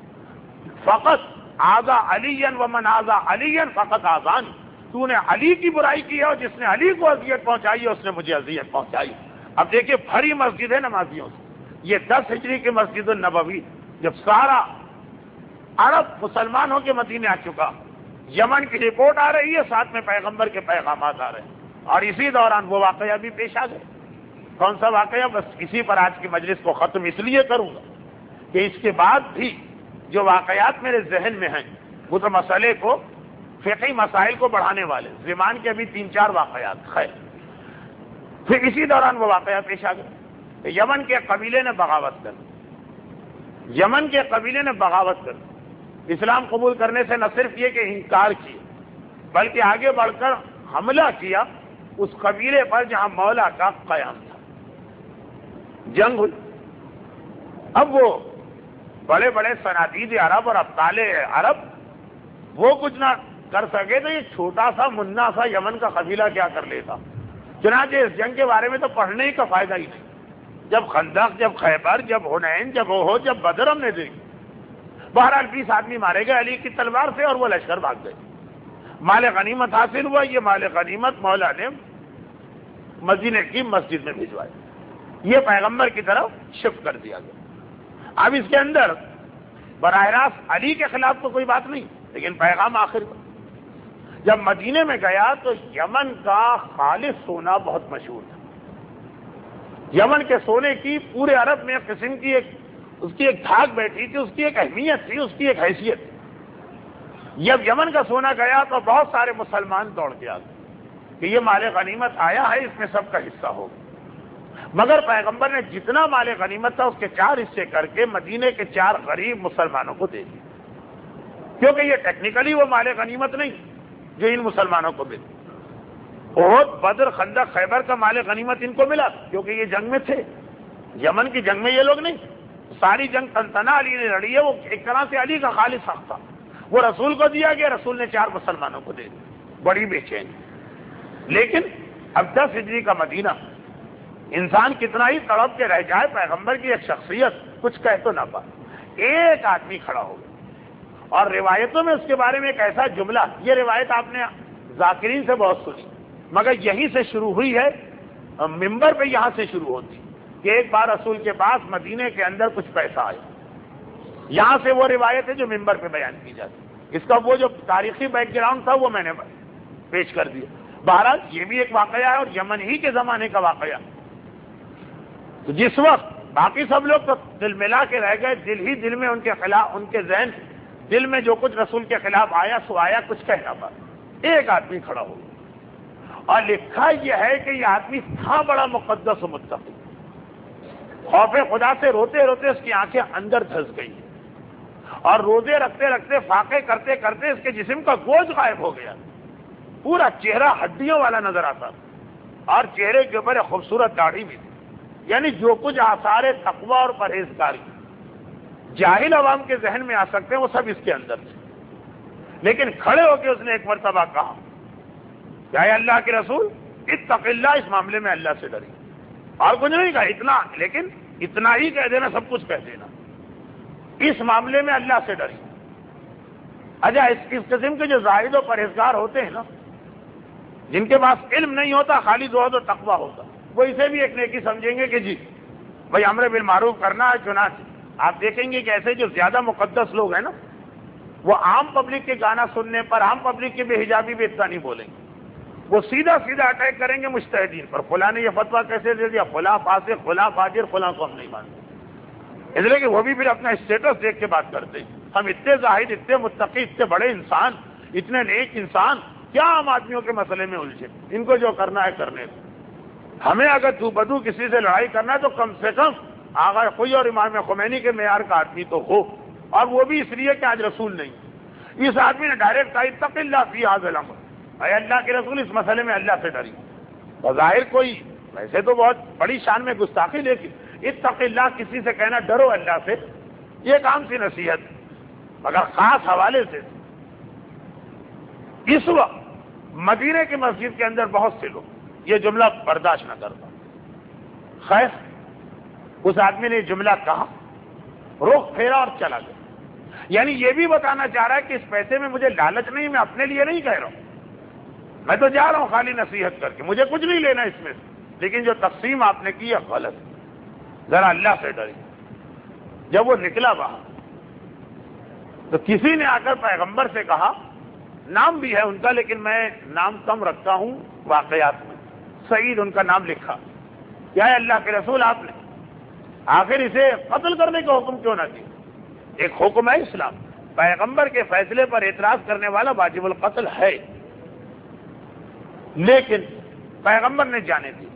فقط آزا علی ومن آزا علی فقط آزان، تو نے علی کی برائی کی ہے اور جس نے علی کو اذیت پہنچائی ہے اس نے مجھے اذیت پہنچائی۔ اب دیکھیے بھری مسجد ہے نمازیوں سے، یہ دس ہجری کی مسجد النبوی جب سارا عرب مسلمان ہو کے مدینے آ چکا، یمن کی رپورٹ آ رہی ہے، ساتھ میں پیغمبر کے پیغامات آ رہے ہیں، اور اسی دوران وہ واقعہ بھی پیش آ گئے۔ کون سا واقعہ؟ بس اسی پر آج کی مجلس کو ختم اس لیے کروں گا کہ اس کے بعد بھی جو واقعات میرے ذہن میں ہیں وہ تو مسئلے کو، فقہی مسائل کو بڑھانے والے، زمان کے ابھی تین چار واقعات خیر، پھر اسی دوران وہ واقعہ پیش آ گئے۔ یمن کے قبیلے نے بغاوت کر یمن کے قبیلے نے بغاوت کر اسلام قبول کرنے سے نہ صرف یہ کہ انکار کیا بلکہ آگے بڑھ کر حملہ کیا اس قبیلے پر جہاں مولا کا قیام تھا۔ جنگ ہوئی۔ اب وہ بڑے بڑے صنادید عرب اور ابطال عرب وہ کچھ نہ کر سکے تو یہ چھوٹا سا منا سا یمن کا قبیلہ کیا کر لیتا؟ چنانچہ اس جنگ کے بارے میں تو پڑھنے ہی کا فائدہ ہی نہیں۔ جب خندق، جب خیبر، جب حنین، جب احد، جب بدر ہم نے دیکھی، بہرحال بیس آدمی مارے گئے علی کی تلوار سے اور وہ لشکر بھاگ گئے۔ مال غنیمت حاصل ہوا، یہ مال غنیمت مولا نے مدینے کی مسجد میں بھجوایا، یہ پیغمبر کی طرف شفٹ کر دیا گیا۔ اب اس کے اندر براہ راست علی کے خلاف تو کوئی بات نہیں، لیکن پیغام آخر میں جب مدینے میں گیا تو یمن کا خالص سونا بہت مشہور تھا۔ یمن کے سونے کی پورے عرب میں قسم کی ایک اس کی ایک دھاگ بیٹھی تھی، اس کی ایک اہمیت تھی، اس کی ایک حیثیت تھی۔ جب یمن کا سونا گیا تو بہت سارے مسلمان دوڑ کے آ گئے کہ یہ مال غنیمت آیا ہے، اس میں سب کا حصہ ہوگا۔ مگر پیغمبر نے جتنا مال غنیمت تھا اس کے چار حصے کر کے مدینے کے چار غریب مسلمانوں کو دے دیا، کیونکہ یہ ٹیکنیکلی وہ مال غنیمت نہیں جو ان مسلمانوں کو ملی۔ احد، بدر، خندق، خیبر کا مال غنیمت ان کو ملا کیونکہ یہ جنگ میں تھے، یمن کی جنگ میں یہ لوگ نہیں۔ ساری جنگ تنتنا علی نے لڑی ہے، وہ ایک طرح سے علی کا خالص حق تھا، وہ رسول کو دیا گیا، رسول نے چار مسلمانوں کو دے دیا، بڑی بے چینی۔ لیکن اب دس ہجری کا مدینہ، انسان کتنا ہی تڑپ کے رہ جائے، پیغمبر کی ایک شخصیت کچھ کہہ تو نہ پائے۔ ایک آدمی کھڑا ہو گیا، اور روایتوں میں اس کے بارے میں ایک ایسا جملہ، یہ روایت آپ نے ذاکرین سے بہت سنی مگر یہیں سے شروع ہوئی ہے، منبر پہ یہاں سے شروع ہوتی کہ ایک بار رسول کے پاس مدینے کے اندر کچھ پیسہ آیا، یہاں سے وہ روایت ہے جو منبر پہ بیان کی جاتی۔ اس کا وہ جو تاریخی بیک گراؤنڈ تھا وہ میں نے پیش کر دیا۔ بہرحال یہ بھی ایک واقعہ ہے اور یمن ہی کے زمانے کا واقعہ۔ تو جس وقت باقی سب لوگ تو دل ملا کے رہ گئے، دل ہی دل میں ان کے خلاف، ان کے ذہن دل میں جو کچھ رسول کے خلاف آیا سو آیا، کچھ کہنا پڑا۔ ایک آدمی کھڑا ہو گیا اور لکھا یہ ہے کہ یہ آدمی تھا بڑا مقدس و متقی، خوف خدا سے روتے روتے اس کی آنکھیں اندر دھس گئی اور روزے رکھتے رکھتے، فاقے کرتے کرتے اس کے جسم کا گوشت غائب ہو گیا، پورا چہرہ ہڈیوں والا نظر آتا اور چہرے کے اوپر ایک خوبصورت داڑھی بھی تھی۔ یعنی جو کچھ آثار تقوی اور پرہیزگاری جاہل عوام کے ذہن میں آ سکتے ہیں وہ سب اس کے اندر تھے۔ لیکن کھڑے ہو کے اس نے ایک مرتبہ کہا کہ اے اللہ کے رسول اتق اللہ، اس معاملے میں اللہ سے ڈری، اور کچھ نہیں کہا، اتنا، لیکن اتنا ہی کہہ دینا، سب کچھ کہہ دینا، اس معاملے میں اللہ سے ڈری۔ اچھا، اس اس قسم کے جو زاہد و پرہیزگار ہوتے ہیں نا، جن کے پاس علم نہیں ہوتا، خالی زہد و تقویٰ ہوتا، وہ اسے بھی ایک نیکی سمجھیں گے کہ جی بھائی امر بالمعروف کرنا ہے۔ چنانچہ آپ دیکھیں گے کہ ایسے جو زیادہ مقدس لوگ ہیں نا، وہ عام پبلک کے گانا سننے پر، عام پبلک کے بے حجابی بھی اتنا نہیں بولیں گے، وہ سیدھا سیدھا اٹیک کریں گے مجتہدین پر، فلاں نے یہ فتویٰ کیسے دے دیا، فلاں فاسق، فلاں فاجر، فلاں کو ہم نہیں مانتے، اس لیے کہ وہ بھی پھر اپنا اسٹیٹس دیکھ کے بات کرتے ہیں۔ ہم اتنے زاہد، اتنے متقی، اتنے بڑے انسان، اتنے نیک انسان، کیا عام آدمیوں کے مسئلے میں الجھے، ان کو جو کرنا ہے کرنے دیں۔ ہمیں اگر تو بدو کسی سے لڑائی کرنا ہے تو کم سے کم آغا کوئی اور امام خمینی کے معیار کا آدمی تو ہو، اور وہ بھی اس لیے کہ آج رسول نہیں۔ اس آدمی نے ڈائریکٹ کہا اتق اللہ فی ھذا الامر، اے اللہ کے رسول اس مسئلے میں اللہ سے ڈری. بظاہر کوئی ویسے تو بہت بڑی شان میں گستاخی، لیکن اتق اللہ کسی سے کہنا ڈرو اللہ سے، یہ کام سی نصیحت. مگر خاص حوالے سے اس وقت مدینے کی مسجد کے اندر بہت سے لوگ یہ جملہ برداشت نہ کرتا. خیر اس آدمی نے یہ جملہ کہا، رخ پھیرا اور چلا گیا. یعنی یہ بھی بتانا چاہ رہا ہے کہ اس پیسے میں مجھے لالچ نہیں، میں اپنے لیے نہیں کہہ رہا ہوں، میں تو جا رہا ہوں خالی نصیحت کر کے، مجھے کچھ نہیں لینا اس میں سے. لیکن جو تقسیم آپ نے کی ہے غلط. ذرا اللہ سے ڈری. جب وہ نکلا باہر تو کسی نے آ کر پیغمبر سے کہا، نام بھی ہے ان کا لیکن میں نام کم رکھتا ہوں واقعات میں، سعید ان کا نام لکھا. کیا ہے اللہ کے رسول، آپ نے آخر اسے قتل کرنے کا حکم کیوں نہ دیا؟ ایک حکم ہے اسلام، پیغمبر کے فیصلے پر اعتراض کرنے والا واجب القتل ہے، لیکن پیغمبر نے جانے دی.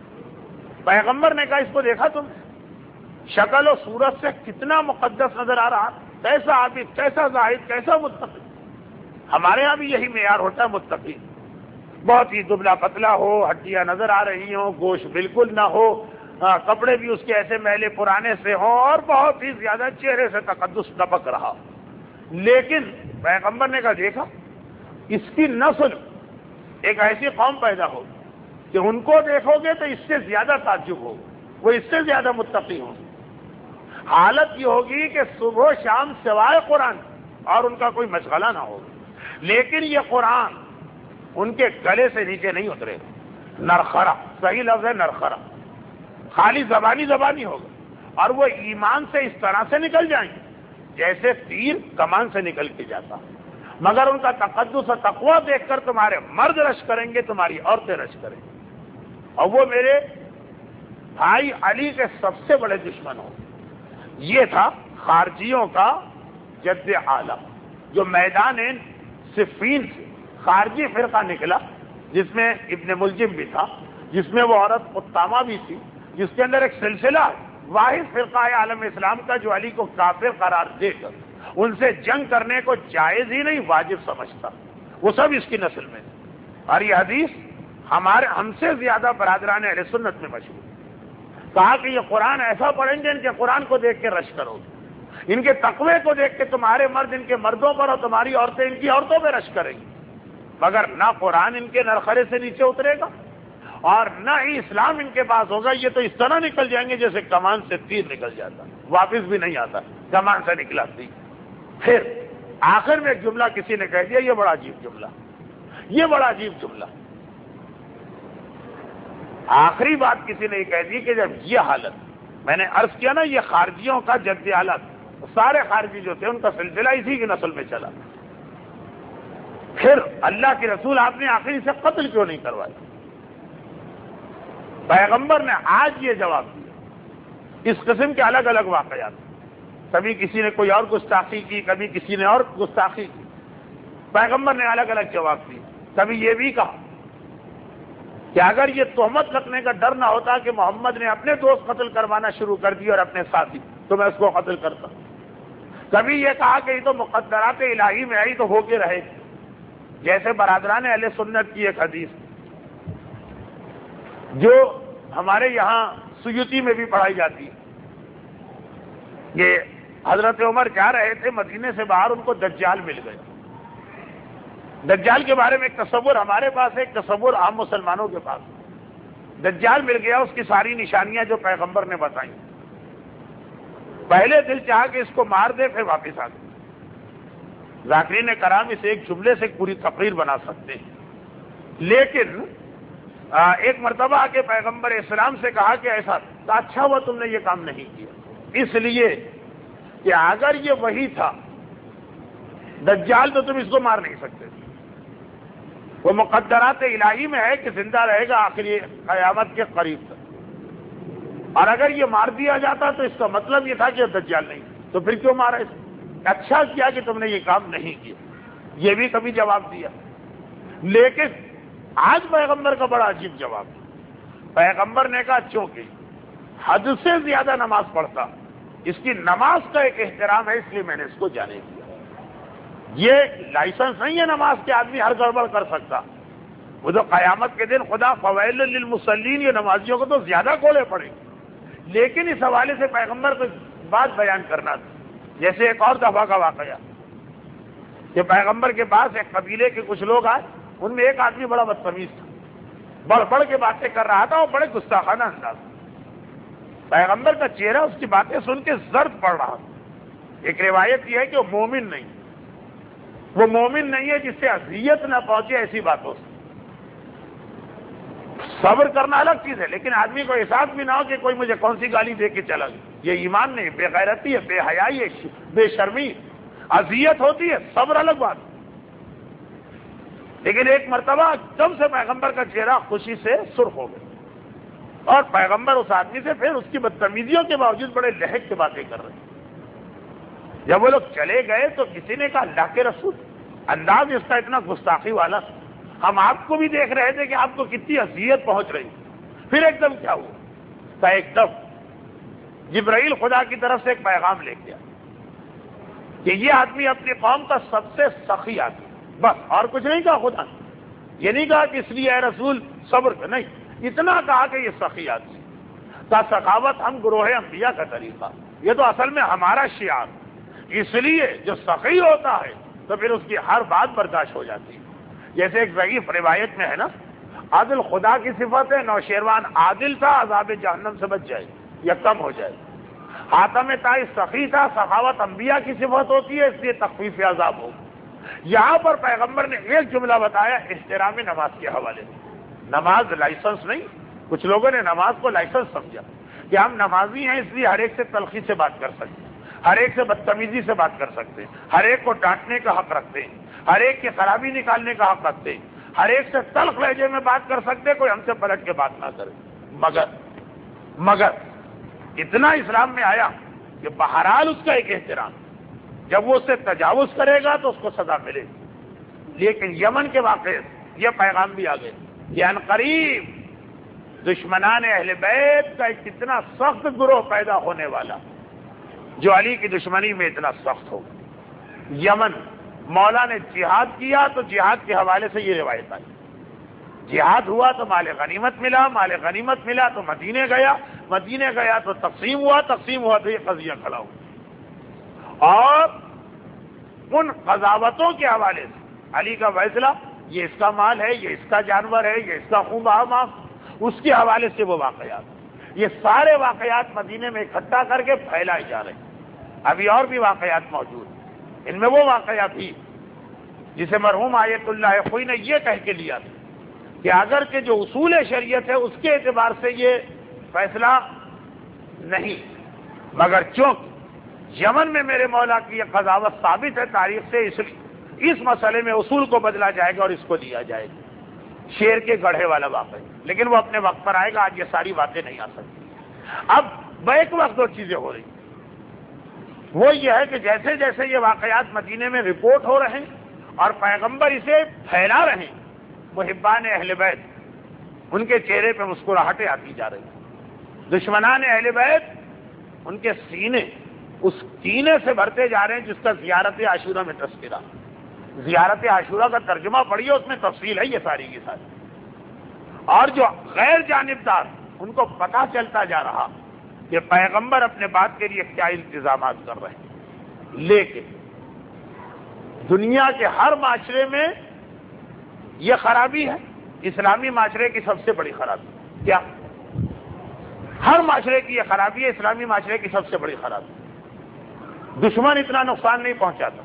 پیغمبر نے کہا اس کو دیکھا تم، شکل و صورت سے کتنا مقدس نظر آ رہا، کیسا عابد، کیسا زاہد، کیسا متقی. ہمارے ہاں بھی یہی معیار ہوتا ہے متقی، بہت ہی دبلا پتلا ہو، ہڈیاں نظر آ رہی ہوں، گوشت بالکل نہ ہو، ہاں کپڑے بھی اس کے ایسے میلے پرانے سے ہوں، اور بہت ہی زیادہ چہرے سے تقدس ٹپک رہا. لیکن پیغمبر نے کہا دیکھا اس کی نسل ایک ایسی قوم پیدا ہو کہ ان کو دیکھو گے تو اس سے زیادہ تعجب ہو، وہ اس سے زیادہ متقی ہوں. حالت یہ ہوگی کہ صبح و شام سوائے قرآن اور ان کا کوئی مشغلہ نہ ہوگا، لیکن یہ قرآن ان کے گلے سے نیچے نہیں اترے. نرخرا، صحیح لفظ ہے نرخرا، خالی زبانی زبانی ہوگا، اور وہ ایمان سے اس طرح سے نکل جائیں گے جیسے تیر کمان سے نکل کے جاتا. مگر ان کا تقدس اور تقویٰ دیکھ کر تمہارے مرد رش کریں گے، تمہاری عورتیں رش کریں گے. اور وہ میرے بھائی علی کے سب سے بڑے دشمن ہوں. یہ تھا خارجیوں کا جد عالم، جو میدان صفین سے خارجی فرقہ نکلا، جس میں ابن ملجم بھی تھا، جس میں وہ عورت قطامہ بھی تھی، جس کے اندر ایک سلسلہ واحد فرقہ ہے عالم اسلام کا جو علی کو کافر قرار دے کر ان سے جنگ کرنے کو جائز ہی نہیں واجب سمجھتا. وہ سب اس کی نسل میں. اور یہ حدیث ہمارے ہم سے زیادہ برادران اہل سنت میں مشہور. کہا کہ یہ قرآن ایسا پڑھیں گے ان کے قرآن کو دیکھ کے رش کرو گے، ان کے تقوی کو دیکھ کے تمہارے مرد ان کے مردوں پر اور تمہاری عورتیں ان کی عورتوں پہ رش کریں گی. مگر نہ قرآن ان کے نرخرے سے نیچے اترے گا اور نہ ہی اسلام ان کے پاس ہوگا. یہ تو اس طرح نکل جائیں گے جیسے کمان سے تیر نکل جاتا، واپس بھی نہیں آتا، کمان سے نکلا تیر. پھر آخر میں ایک جملہ کسی نے کہہ دیا، یہ بڑا عجیب جملہ، یہ بڑا عجیب جملہ. آخری بات کسی نے یہ کہہ دی کہ جب یہ حالت، میں نے عرض کیا نا یہ خارجیوں کا جد حالت، سارے خارجی جو تھے ان کا سلسلہ اسی کی نسل میں چلا. پھر اللہ کے رسول آپ نے آخری سے قتل کیوں نہیں کروایا؟ پیغمبر نے آج یہ جواب دیا. اس قسم کے الگ الگ واقعات، کبھی کسی نے کوئی اور گستاخی کی، کبھی کسی نے اور گستاخی کی، پیغمبر نے الگ الگ جواب دی. کبھی یہ بھی کہا کہ اگر یہ تہمت لگنے کا ڈر نہ ہوتا کہ محمد نے اپنے دوست قتل کروانا شروع کر دی اور اپنے ساتھی، تو میں اس کو قتل کرتا. کبھی یہ کہا کہ یہ تو مقدرات الہی میں آئی تو ہو کے رہے گی، جیسے برادران اہل سنت کی ایک حدیث جو ہمارے یہاں سیوطی میں بھی پڑھائی جاتی ہے. یہ حضرت عمر جا رہے تھے مدینے سے باہر، ان کو دجال مل گئے. دجال کے بارے میں ایک تصور ہمارے پاس ہے، ایک تصور عام مسلمانوں کے پاس. دجال مل گیا، اس کی ساری نشانیاں جو پیغمبر نے بتائیں. پہلے دل چاہا کہ اس کو مار دے، پھر واپس آ گئے. ذاکرین کرام اسے ایک جملے سے پوری تقریر بنا سکتے ہیں، لیکن ایک مرتبہ آ کے پیغمبر اسلام سے کہا کہ ایسا تو اچھا ہوا تم نے یہ کام نہیں کیا، اس لیے کہ اگر یہ وہی تھا دجال تو تم اس کو مار نہیں سکتے. وہ مقدرات الہی میں ہے کہ زندہ رہے گا آخر قیامت کے قریب تک، اور اگر یہ مار دیا جاتا تو اس کا مطلب یہ تھا کہ دجال نہیں، تو پھر کیوں مارا اس؟ اچھا کیا کہ تم نے یہ کام نہیں کیا. یہ بھی کبھی جواب دیا. لیکن آج پیغمبر کا بڑا عجیب جواب. پیغمبر نے کہا چونکہ حد سے زیادہ نماز پڑھتا، اس کی نماز کا ایک احترام ہے، اس لیے میں نے اس کو جانے دیا. یہ لائسنس نہیں ہے نماز کے، آدمی ہر گڑبڑ کر سکتا. وہ تو قیامت کے دن خدا فویل للمصلین، یہ نمازیوں کو تو زیادہ کولے پڑے. لیکن اس حوالے سے پیغمبر کو بات بیان کرنا تھا. جیسے ایک اور دفعہ کا واقعہ کہ پیغمبر کے پاس ایک قبیلے کے کچھ لوگ آئے، ان میں ایک آدمی بڑا بدتمیز تھا، بڑھ بڑھ کے باتیں کر رہا تھا اور بڑے گستاخانہ انداز. پیغمبر کا چہرہ اس کی باتیں سن کے زرد پڑ رہا تھا. ایک روایت یہ ہے کہ وہ مومن نہیں، وہ مومن نہیں ہے جس سے اذیت نہ پہنچے ایسی باتوں سے. صبر کرنا الگ چیز ہے، لیکن آدمی کو احساس بھی نہ ہو کہ کوئی مجھے کون سی گالی دے کے چلا گیا. یہ ایمان نہیں، بے غیرتی ہے، بے حیائی ہے، بے شرمی. اذیت ہوتی ہے، صبر الگ بات. لیکن ایک مرتبہ جب سے پیغمبر کا چہرہ خوشی سے سرخ ہو گیا اور پیغمبر اس آدمی سے پھر اس کی بدتمیزیوں کے باوجود بڑے لہک کے باتیں کر رہے ہیں. جب وہ لوگ چلے گئے تو کسی نے کہا اللہ کے رسول، انداز اس کا اتنا گستاخی والا، ہم آپ کو بھی دیکھ رہے تھے کہ آپ کو کتنی اذیت پہنچ رہی. پھر ایک دم کیا ہوا؟ تو ایک دم جبرائیل خدا کی طرف سے ایک پیغام لے گیا کہ یہ آدمی اپنی قوم کا سب سے سخی آدمی. بس اور کچھ نہیں کہا خدا. یہ نہیں کہا کہ اس لیے اے رسول صبر کر، نہیں، اتنا کہا کہ یہ سخی آدمی کا. سخاوت ہم گروہ انبیاء کا طریقہ، یہ تو اصل میں ہمارا شعار. اس لیے جو سخی ہوتا ہے تو پھر اس کی ہر بات برداشت ہو جاتی ہے. جیسے ایک ضعیف روایت میں ہے نا، عادل خدا کی صفت ہے، نوشیروان عادل تھا، عذاب جہنم سے بچ جائے یا کم ہو جائے. حاتم طائی سخی تھا، سخاوت انبیاء کی صفت ہوتی ہے، اس لیے تخفیف عذاب ہو. یہاں پر پیغمبر نے ایک جملہ بتایا احترام نماز کے حوالے سے. نماز لائسنس نہیں. کچھ لوگوں نے نماز کو لائسنس سمجھا کہ ہم نمازی ہیں اس لیے ہر ایک سے تلخی سے بات کر سکتے ہیں، ہر ایک سے بدتمیزی سے بات کر سکتے ہیں، ہر ایک کو ڈانٹنے کا حق رکھتے ہیں، ہر ایک کی خرابی نکالنے کا حق رکھتے ہیں، ہر ایک سے تلخ لہجے میں بات کر سکتے ہیں، کوئی ہم سے پلٹ کے بات نہ کرے. مگر مگر اتنا اسلام میں آیا کہ بہرحال اس کا ایک احترام، جب وہ اس سے تجاوز کرے گا تو اس کو سزا ملے گی. لیکن یمن کے واقعے یہ پیغام بھی آ گئے کہ عنقریب دشمنان اہل بیت کا ایک اتنا سخت گروہ پیدا ہونے والا جو علی کی دشمنی میں اتنا سخت ہو. یمن مولا نے جہاد کیا تو جہاد کے حوالے سے یہ روایت آئی. جہاد ہوا تو مال غنیمت ملا، مال غنیمت ملا تو مدینے گیا، مدینے گیا تو تقسیم ہوا، تقسیم ہوا تو یہ قضیہ کھڑا ہوا. اور ان قضاوتوں کے حوالے سے علی کا فیصلہ، یہ اس کا مال ہے، یہ اس کا جانور ہے، یہ اس کا خون بہا معاف، اس کے حوالے سے وہ واقعات، یہ سارے واقعات مدینے میں اکٹھا کر کے پھیلائے جا رہے ہیں. ابھی اور بھی واقعات موجود ہیں. ان میں وہ واقعات بھی جسے مرحوم آیت اللہ خوئی نے یہ کہہ کے لیا تھا کہ اگر کہ جو اصول شریعت ہے اس کے اعتبار سے یہ فیصلہ نہیں، مگر چونکہ یمن میں میرے مولا کی یہ قضاوت ثابت ہے تاریخ سے، اس اس مسئلے میں اصول کو بدلا جائے گا اور اس کو لیا جائے گا. شیر کے گڑھے والا واقعہ، لیکن وہ اپنے وقت پر آئے گا. آج یہ ساری باتیں نہیں آ سکتی. اب بیک وقت دو چیزیں ہو رہی، وہ یہ ہے کہ جیسے جیسے یہ واقعات مدینے میں رپورٹ ہو رہے ہیں اور پیغمبر اسے پھیلا رہے ہیں، محبان اہل بیت ان کے چہرے پہ مسکراہٹیں آتی جا رہی ہیں. دشمنان اہل بیت ان کے سینے اس کینے سے بھرتے جا رہے ہیں جس کا زیارت عاشورہ میں تذکرہ. زیارت عاشورہ کا ترجمہ پڑھیے، اس میں تفصیل ہے یہ ساری کی ساری. اور جو غیر جانبدار ان کو پتہ چلتا جا رہا کہ پیغمبر اپنے بات کے لیے کیا انتظامات کر رہے ہیں. لیکن دنیا کے ہر معاشرے میں یہ خرابی ہے، اسلامی معاشرے کی سب سے بڑی خرابی. کیا؟ ہر معاشرے کی یہ خرابی ہے، اسلامی معاشرے کی سب سے بڑی خرابی. دشمن اتنا نقصان نہیں پہنچاتا،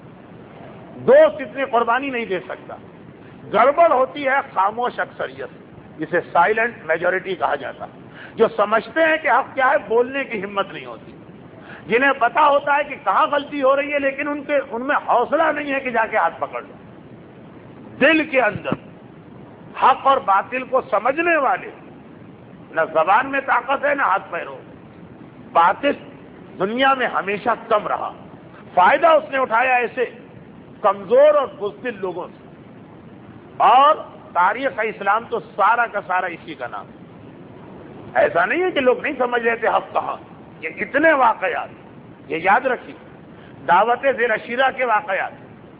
دوست اتنی قربانی نہیں دے سکتا. گڑبڑ ہوتی ہے خاموش اکثریت، جسے سائلنٹ میجورٹی کہا جاتا، جو سمجھتے ہیں کہ حق کیا ہے، بولنے کی ہمت نہیں ہوتی، جنہیں پتا ہوتا ہے کہ کہاں غلطی ہو رہی ہے لیکن ان کے ان میں حوصلہ نہیں ہے کہ جا کے ہاتھ پکڑ لیں. دل کے اندر حق اور باطل کو سمجھنے والے، نہ زبان میں طاقت ہے نہ ہاتھ پیروں. باطل دنیا میں ہمیشہ کم رہا، فائدہ اس نے اٹھایا ایسے کمزور اور بزدل لوگوں سے. اور تاریخ اسلام تو سارا کا سارا اسی کا نام. ایسا نہیں ہے کہ لوگ نہیں سمجھ رہے تھے حق کہاں. یہ اتنے واقعات، یہ یاد رکھیے، دعوت ذی العشیرہ کے واقعات،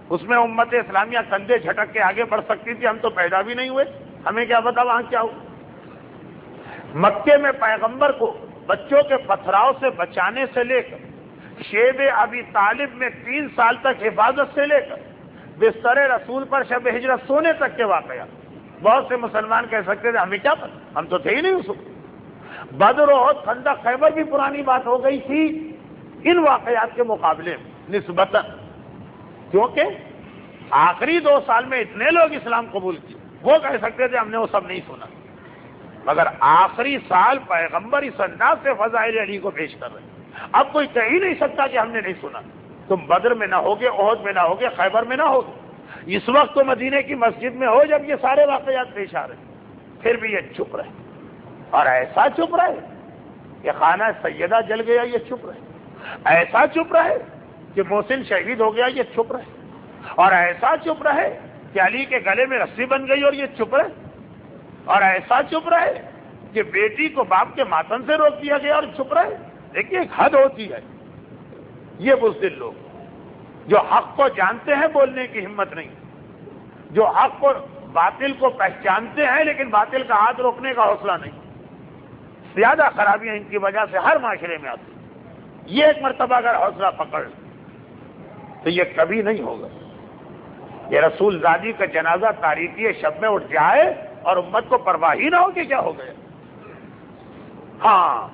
اس میں امت اسلامیہ کندھے جھٹک کے آگے بڑھ سکتی تھی، ہم تو پیدا بھی نہیں ہوئے، ہمیں کیا پتا وہاں کیا ہو۔ مکے میں پیغمبر کو بچوں کے پتھراؤ سے بچانے سے لے کر شیب ابی طالب میں تین سال تک حفاظت سے لے کر بستر رسول پر شب ہجرت سونے تک کے واقعات، بہت سے مسلمان کہہ سکتے تھے ہمیں کیا پتا، ہم تو تھے ہی نہیں اس وقت۔ بدر و احد خندق خیبر بھی پرانی بات ہو گئی تھی ان واقعات کے مقابلے میں نسبتاً، کیونکہ آخری دو سال میں اتنے لوگ اسلام قبول کیے، وہ کہہ سکتے تھے ہم نے وہ سب نہیں سنا، مگر آخری سال پیغمبر اس انداز سے فضائل علی کو پیش کر رہے ہیں، اب کوئی کہہ ہی نہیں سکتا کہ ہم نے نہیں سنا۔ تم بدر میں نہ ہوگے، احد میں نہ ہوگے، خیبر میں نہ ہوگے، اس وقت تو مدینے کی مسجد میں ہو جب یہ سارے واقعات پیش آ رہے ہیں، پھر بھی یہ چپ رہے، اور ایسا چپ رہے کہ خانہ سیدہ جل گیا، یہ چپ رہے، ایسا چپ رہے کہ محسن شہید ہو گیا، یہ چپ رہے، اور ایسا چپ رہے کہ علی کے گلے میں رسی بن گئی اور یہ چپ رہے، اور ایسا چپ رہے کہ بیٹی کو باپ کے ماتم سے روک دیا گیا اور چپ رہے۔ دیکھیے ایک حد ہوتی ہے، یہ بزدل لوگ جو حق کو جانتے ہیں بولنے کی ہمت نہیں، جو حق کو باطل کو پہچانتے ہیں لیکن باطل کا ہاتھ روکنے کا حوصلہ نہیں، زیادہ خرابیاں ان کی وجہ سے ہر معاشرے میں آتی ہیں۔ یہ ایک مرتبہ اگر حوصلہ پکڑ لیں تو یہ کبھی نہیں ہوگا۔ یہ رسول زادی کا جنازہ تاریکی شب میں اٹھ جائے اور امت کو پرواہ ہی نہ ہو کہ کیا ہو گیا۔ ہاں،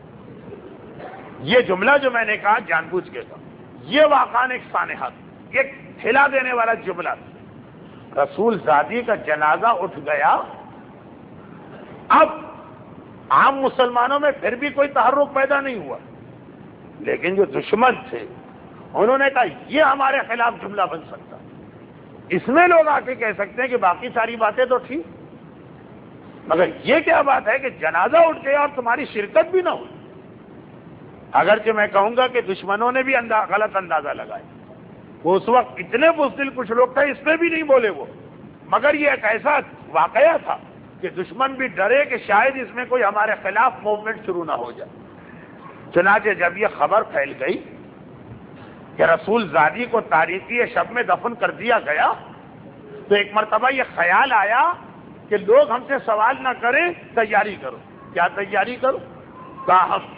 یہ جملہ جو میں نے کہا جان بوجھ کے تھا، یہ واقعاً ایک سانحہ، ایک ہلا دینے والا جملہ تھا۔ رسول زادی کا جنازہ اٹھ گیا، اب عام مسلمانوں میں پھر بھی کوئی تحرک پیدا نہیں ہوا، لیکن جو دشمن تھے انہوں نے کہا یہ ہمارے خلاف جملہ بن سکتا، اس میں لوگ آ کے کہہ سکتے ہیں کہ باقی ساری باتیں تو ٹھیک، مگر یہ کیا بات ہے کہ جنازہ اٹھ گیا اور تمہاری شرکت بھی نہ ہوئی۔ اگرچہ میں کہوں گا کہ دشمنوں نے بھی انداز غلط اندازہ لگایا، وہ اس وقت اتنے بزدل کچھ لوگ تھے اس میں بھی نہیں بولے وہ، مگر یہ ایک ایسا واقعہ تھا کہ دشمن بھی ڈرے کہ شاید اس میں کوئی ہمارے خلاف موومنٹ شروع نہ ہو جائے۔ چنانچہ جب یہ خبر پھیل گئی کہ رسول زادی کو تاریکی شب میں دفن کر دیا گیا تو ایک مرتبہ یہ خیال آیا کہ لوگ ہم سے سوال نہ کریں، تیاری کرو۔ کیا تیاری کرو؟ کہا ہم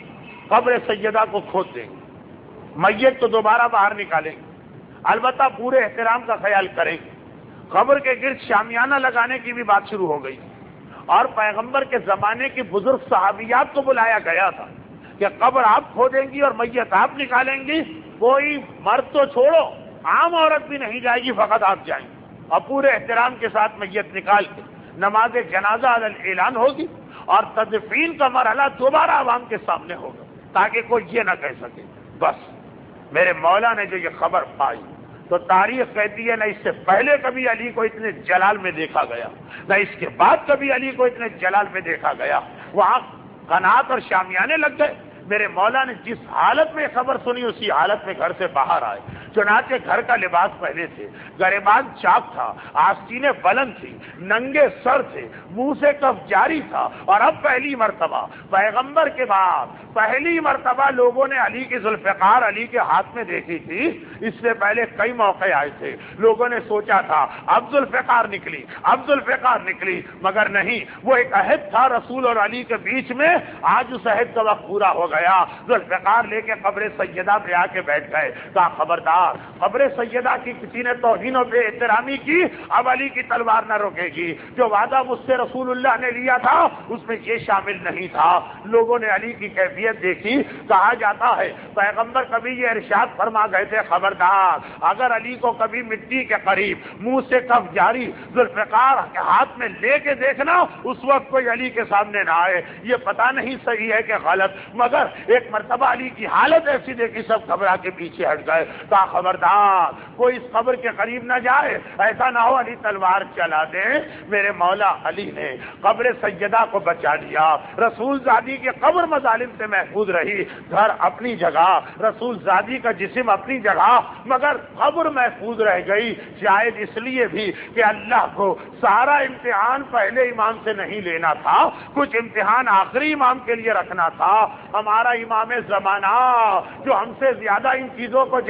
قبر سیدہ کو کھود دیں گے، میت تو دوبارہ باہر نکالیں گے، البتہ پورے احترام کا خیال کریں گے۔ قبر کے گرد شامیانہ لگانے کی بھی بات شروع ہو گئی اور پیغمبر کے زمانے کی بزرگ صحابیات کو بلایا گیا تھا کہ قبر آپ کھودیں گی اور میت آپ نکالیں گی، کوئی مرد تو چھوڑو، عام عورت بھی نہیں جائے گی، فقط آپ جائیں گے، اور پورے احترام کے ساتھ میت نکال کے نماز جنازہ علی اعلان ہوگی اور تدفین کا مرحلہ دوبارہ عوام کے سامنے ہوگا تاکہ کوئی یہ نہ کہہ سکے۔ بس میرے مولا نے جو یہ خبر پائی تو تاریخ کہتی ہے نہ اس سے پہلے کبھی علی کو اتنے جلال میں دیکھا گیا، نہ اس کے بعد کبھی علی کو اتنے جلال میں دیکھا گیا۔ وہاں قناعت اور شامیانے لگ گئے۔ میرے مولا نے جس حالت میں خبر سنی اسی حالت میں گھر سے باہر آئے، چنانچہ گھر کا لباس پہنے تھے، گریبان چاک تھا، آستینیں بلند تھی، ننگے سر تھے، منہ سے کف جاری تھا، اور اب پہلی مرتبہ پیغمبر کے بعد پہلی مرتبہ لوگوں نے علی کی ذوالفقار علی کے ہاتھ میں دیکھی تھی۔ اس سے پہلے کئی موقع آئے تھے، لوگوں نے سوچا تھا اب ذوالفقار نکلی، اب ذوالفقار نکلی، مگر نہیں، وہ ایک عہد تھا رسول اور علی کے بیچ میں، آج اس عہد کا وقت پورا ہو گیا۔ ذوالفقار لے کے قبر سیدہ پہ آ کے بیٹھ گئے، کہا خبردار، قبر سیدہ کی کسی نے توہین و بے احترامی کی، اب علی کی تلوار نہ روکے گی۔ جو وعدہ مجھ سے رسول اللہ نے لیا تھا اس میں یہ شامل نہیں تھا۔ لوگوں نے علی کی کیفیت دیکھی، کہا جاتا ہے پیغمبر کبھی یہ ارشاد فرما گئے تھے خبردار، اگر علی کو کبھی مٹی کے قریب منہ سے کف جاری ذوالفقار کے ہاتھ میں لے کے دیکھنا، اس وقت کوئی علی کے سامنے نہ آئے۔ یہ پتہ نہیں صحیح ہے کہ غلط، مگر ایک مرتبہ علی کی حالت ایسی دیکھی سب گھبرا کے پیچھے ہٹ گئے، کہا خبردار کوئی اس قبر کے قریب نہ جائے، ایسا نہ ہو علی تلوار چلا دے۔ میرے مولا علی نے قبر سیدہ کو بچا لیا، رسول زادی کی قبر مظالم سے محفوظ رہی، گھر اپنی جگہ، رسول زادی کا جسم اپنی جگہ، مگر قبر محفوظ رہ گئی، شاید اس لیے بھی کہ اللہ کو سارا امتحان پہلے امام سے نہیں لینا تھا، کچھ امتحان آخری امام کے لیے رکھنا تھا۔ ہمارا امام زمانہ جو ہم سے زیادہ ان چیزوں کو جانتا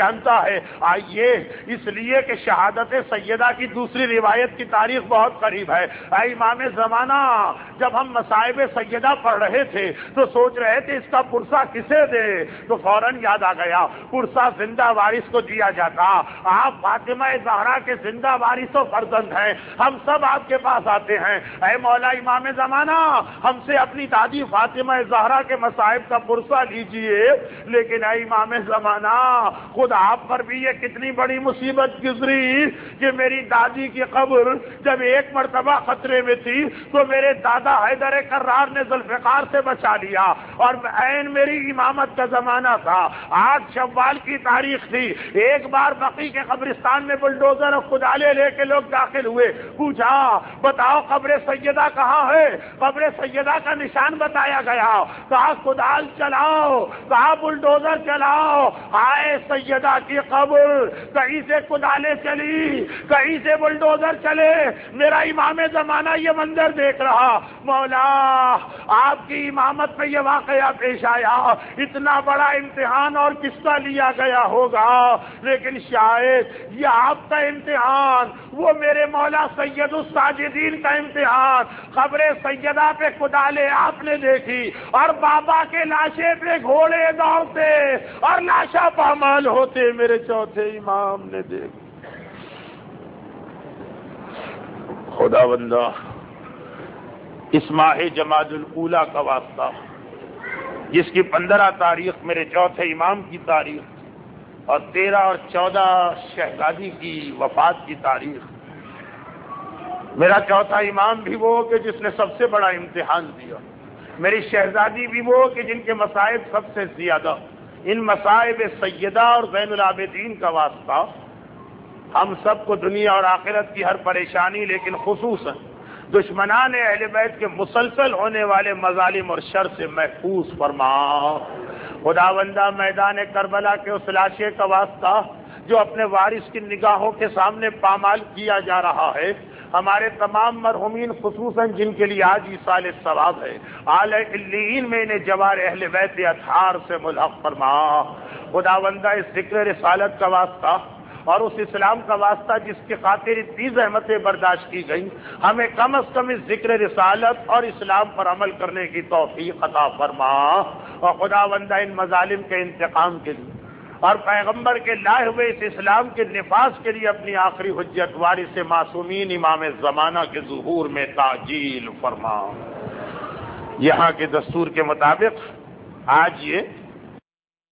ہے؟ آئیے، اس لیے کہ شہادت سیدہ کی دوسری روایت کی تاریخ بہت قریب ہے۔ اے امام زمانہ، جب ہم مصائب سیدہ پڑھ رہے تھے تو سوچ رہے تھے اس کا پرسہ کسے دے، تو فوراً یاد آ گیا پرسہ زندہ وارث کو دیا جاتا۔ آپ فاطمہ زہرا کے زندہ وارث و فرزند ہیں، ہم سب آپ کے پاس آتے ہیں، اے مولا امام زمانہ ہم سے اپنی دادی فاطمہ زہرا کے مصائب کا پرسہ لیجئے۔ لیکن اے امام زمانہ، خود آپ پر بھی یہ کتنی بڑی مصیبت گزری کہ میری دادی کی قبر جب ایک مرتبہ خطرے میں تھی تو میرے دادا حیدر کرار نے ذوالفقار سے بچا لیا، اور عین میری امامت کا زمانہ تھا، آٹھ شوال کی تاریخ تھی۔ ایک بار بقی کے قبرستان میں بلڈوزر اور کدالے لے کے لوگ داخل ہوئے، پوچھا بتاؤ قبر سیدہ کہاں ہے؟ قبر سیدہ کا نشان بتایا گیا، کہا کدال چلاؤ، کہا بلڈوزر چلاؤ، آئے سیدہ کی قبر، کہیں سے کدالے چلی، کہیں سے بلڈوزر چلے، میرا امام زمانہ یہ منظر دیکھ رہا۔ مولا آپ کی امامت میں یہ واقعہ پیش آیا، اتنا بڑا امتحان اور کس کا لیا گیا ہوگا، لیکن شاید یہ آپ کا امتحان، وہ میرے مولا سید الساجدین کا امتحان۔ قبر سیدہ پہ کدالے آپ نے دیکھی، اور بابا کے لاشے پہ گھوڑے دوڑتے اور لاشا پامال ہوتے میرے چوتھے امام نے دیکھی۔ خدا بندہ، اس ماہ جمادی الاولیٰ کا واسطہ، جس کی پندرہ تاریخ میرے چوتھے امام کی تاریخ اور تیرہ اور چودہ شہزادی کی وفات کی تاریخ، میرا چوتھا امام بھی وہ کہ جس نے سب سے بڑا امتحان دیا، میری شہزادی بھی وہ کہ جن کے مصائب سب سے زیادہ، ان مصائب سیدہ اور زین العابدین کا واسطہ ہم سب کو دنیا اور آخرت کی ہر پریشانی، لیکن خصوصاً دشمنان اہل بیت کے مسلسل ہونے والے مظالم اور شر سے محفوظ فرما۔ خداوندہ، میدان کربلا کے اس لاشے کا واسطہ جو اپنے وارث کی نگاہوں کے سامنے پامال کیا جا رہا ہے، ہمارے تمام مرحومین خصوصاً جن کے لیے آج ایصال ثواب ہے، اعلی علیین میں انہیں جوار اہل بیت اطہار سے ملحق فرما۔ خداوندہ، اس ذکر رسالت کا واسطہ اور اس اسلام کا واسطہ جس کی خاطر اتنی زحمتیں برداشت کی گئیں، ہمیں کم از کم اس ذکر رسالت اور اسلام پر عمل کرنے کی توفیق عطا فرما۔ اور خداوندہ، ان مظالم کے انتقام کے لیے اور پیغمبر کے لائے ہوئے اس اسلام کے نفاذ کے لیے اپنی آخری حجت وارث معصومین امام زمانہ کے ظہور میں تعجیل فرما۔ یہاں کے دستور کے مطابق آج یہ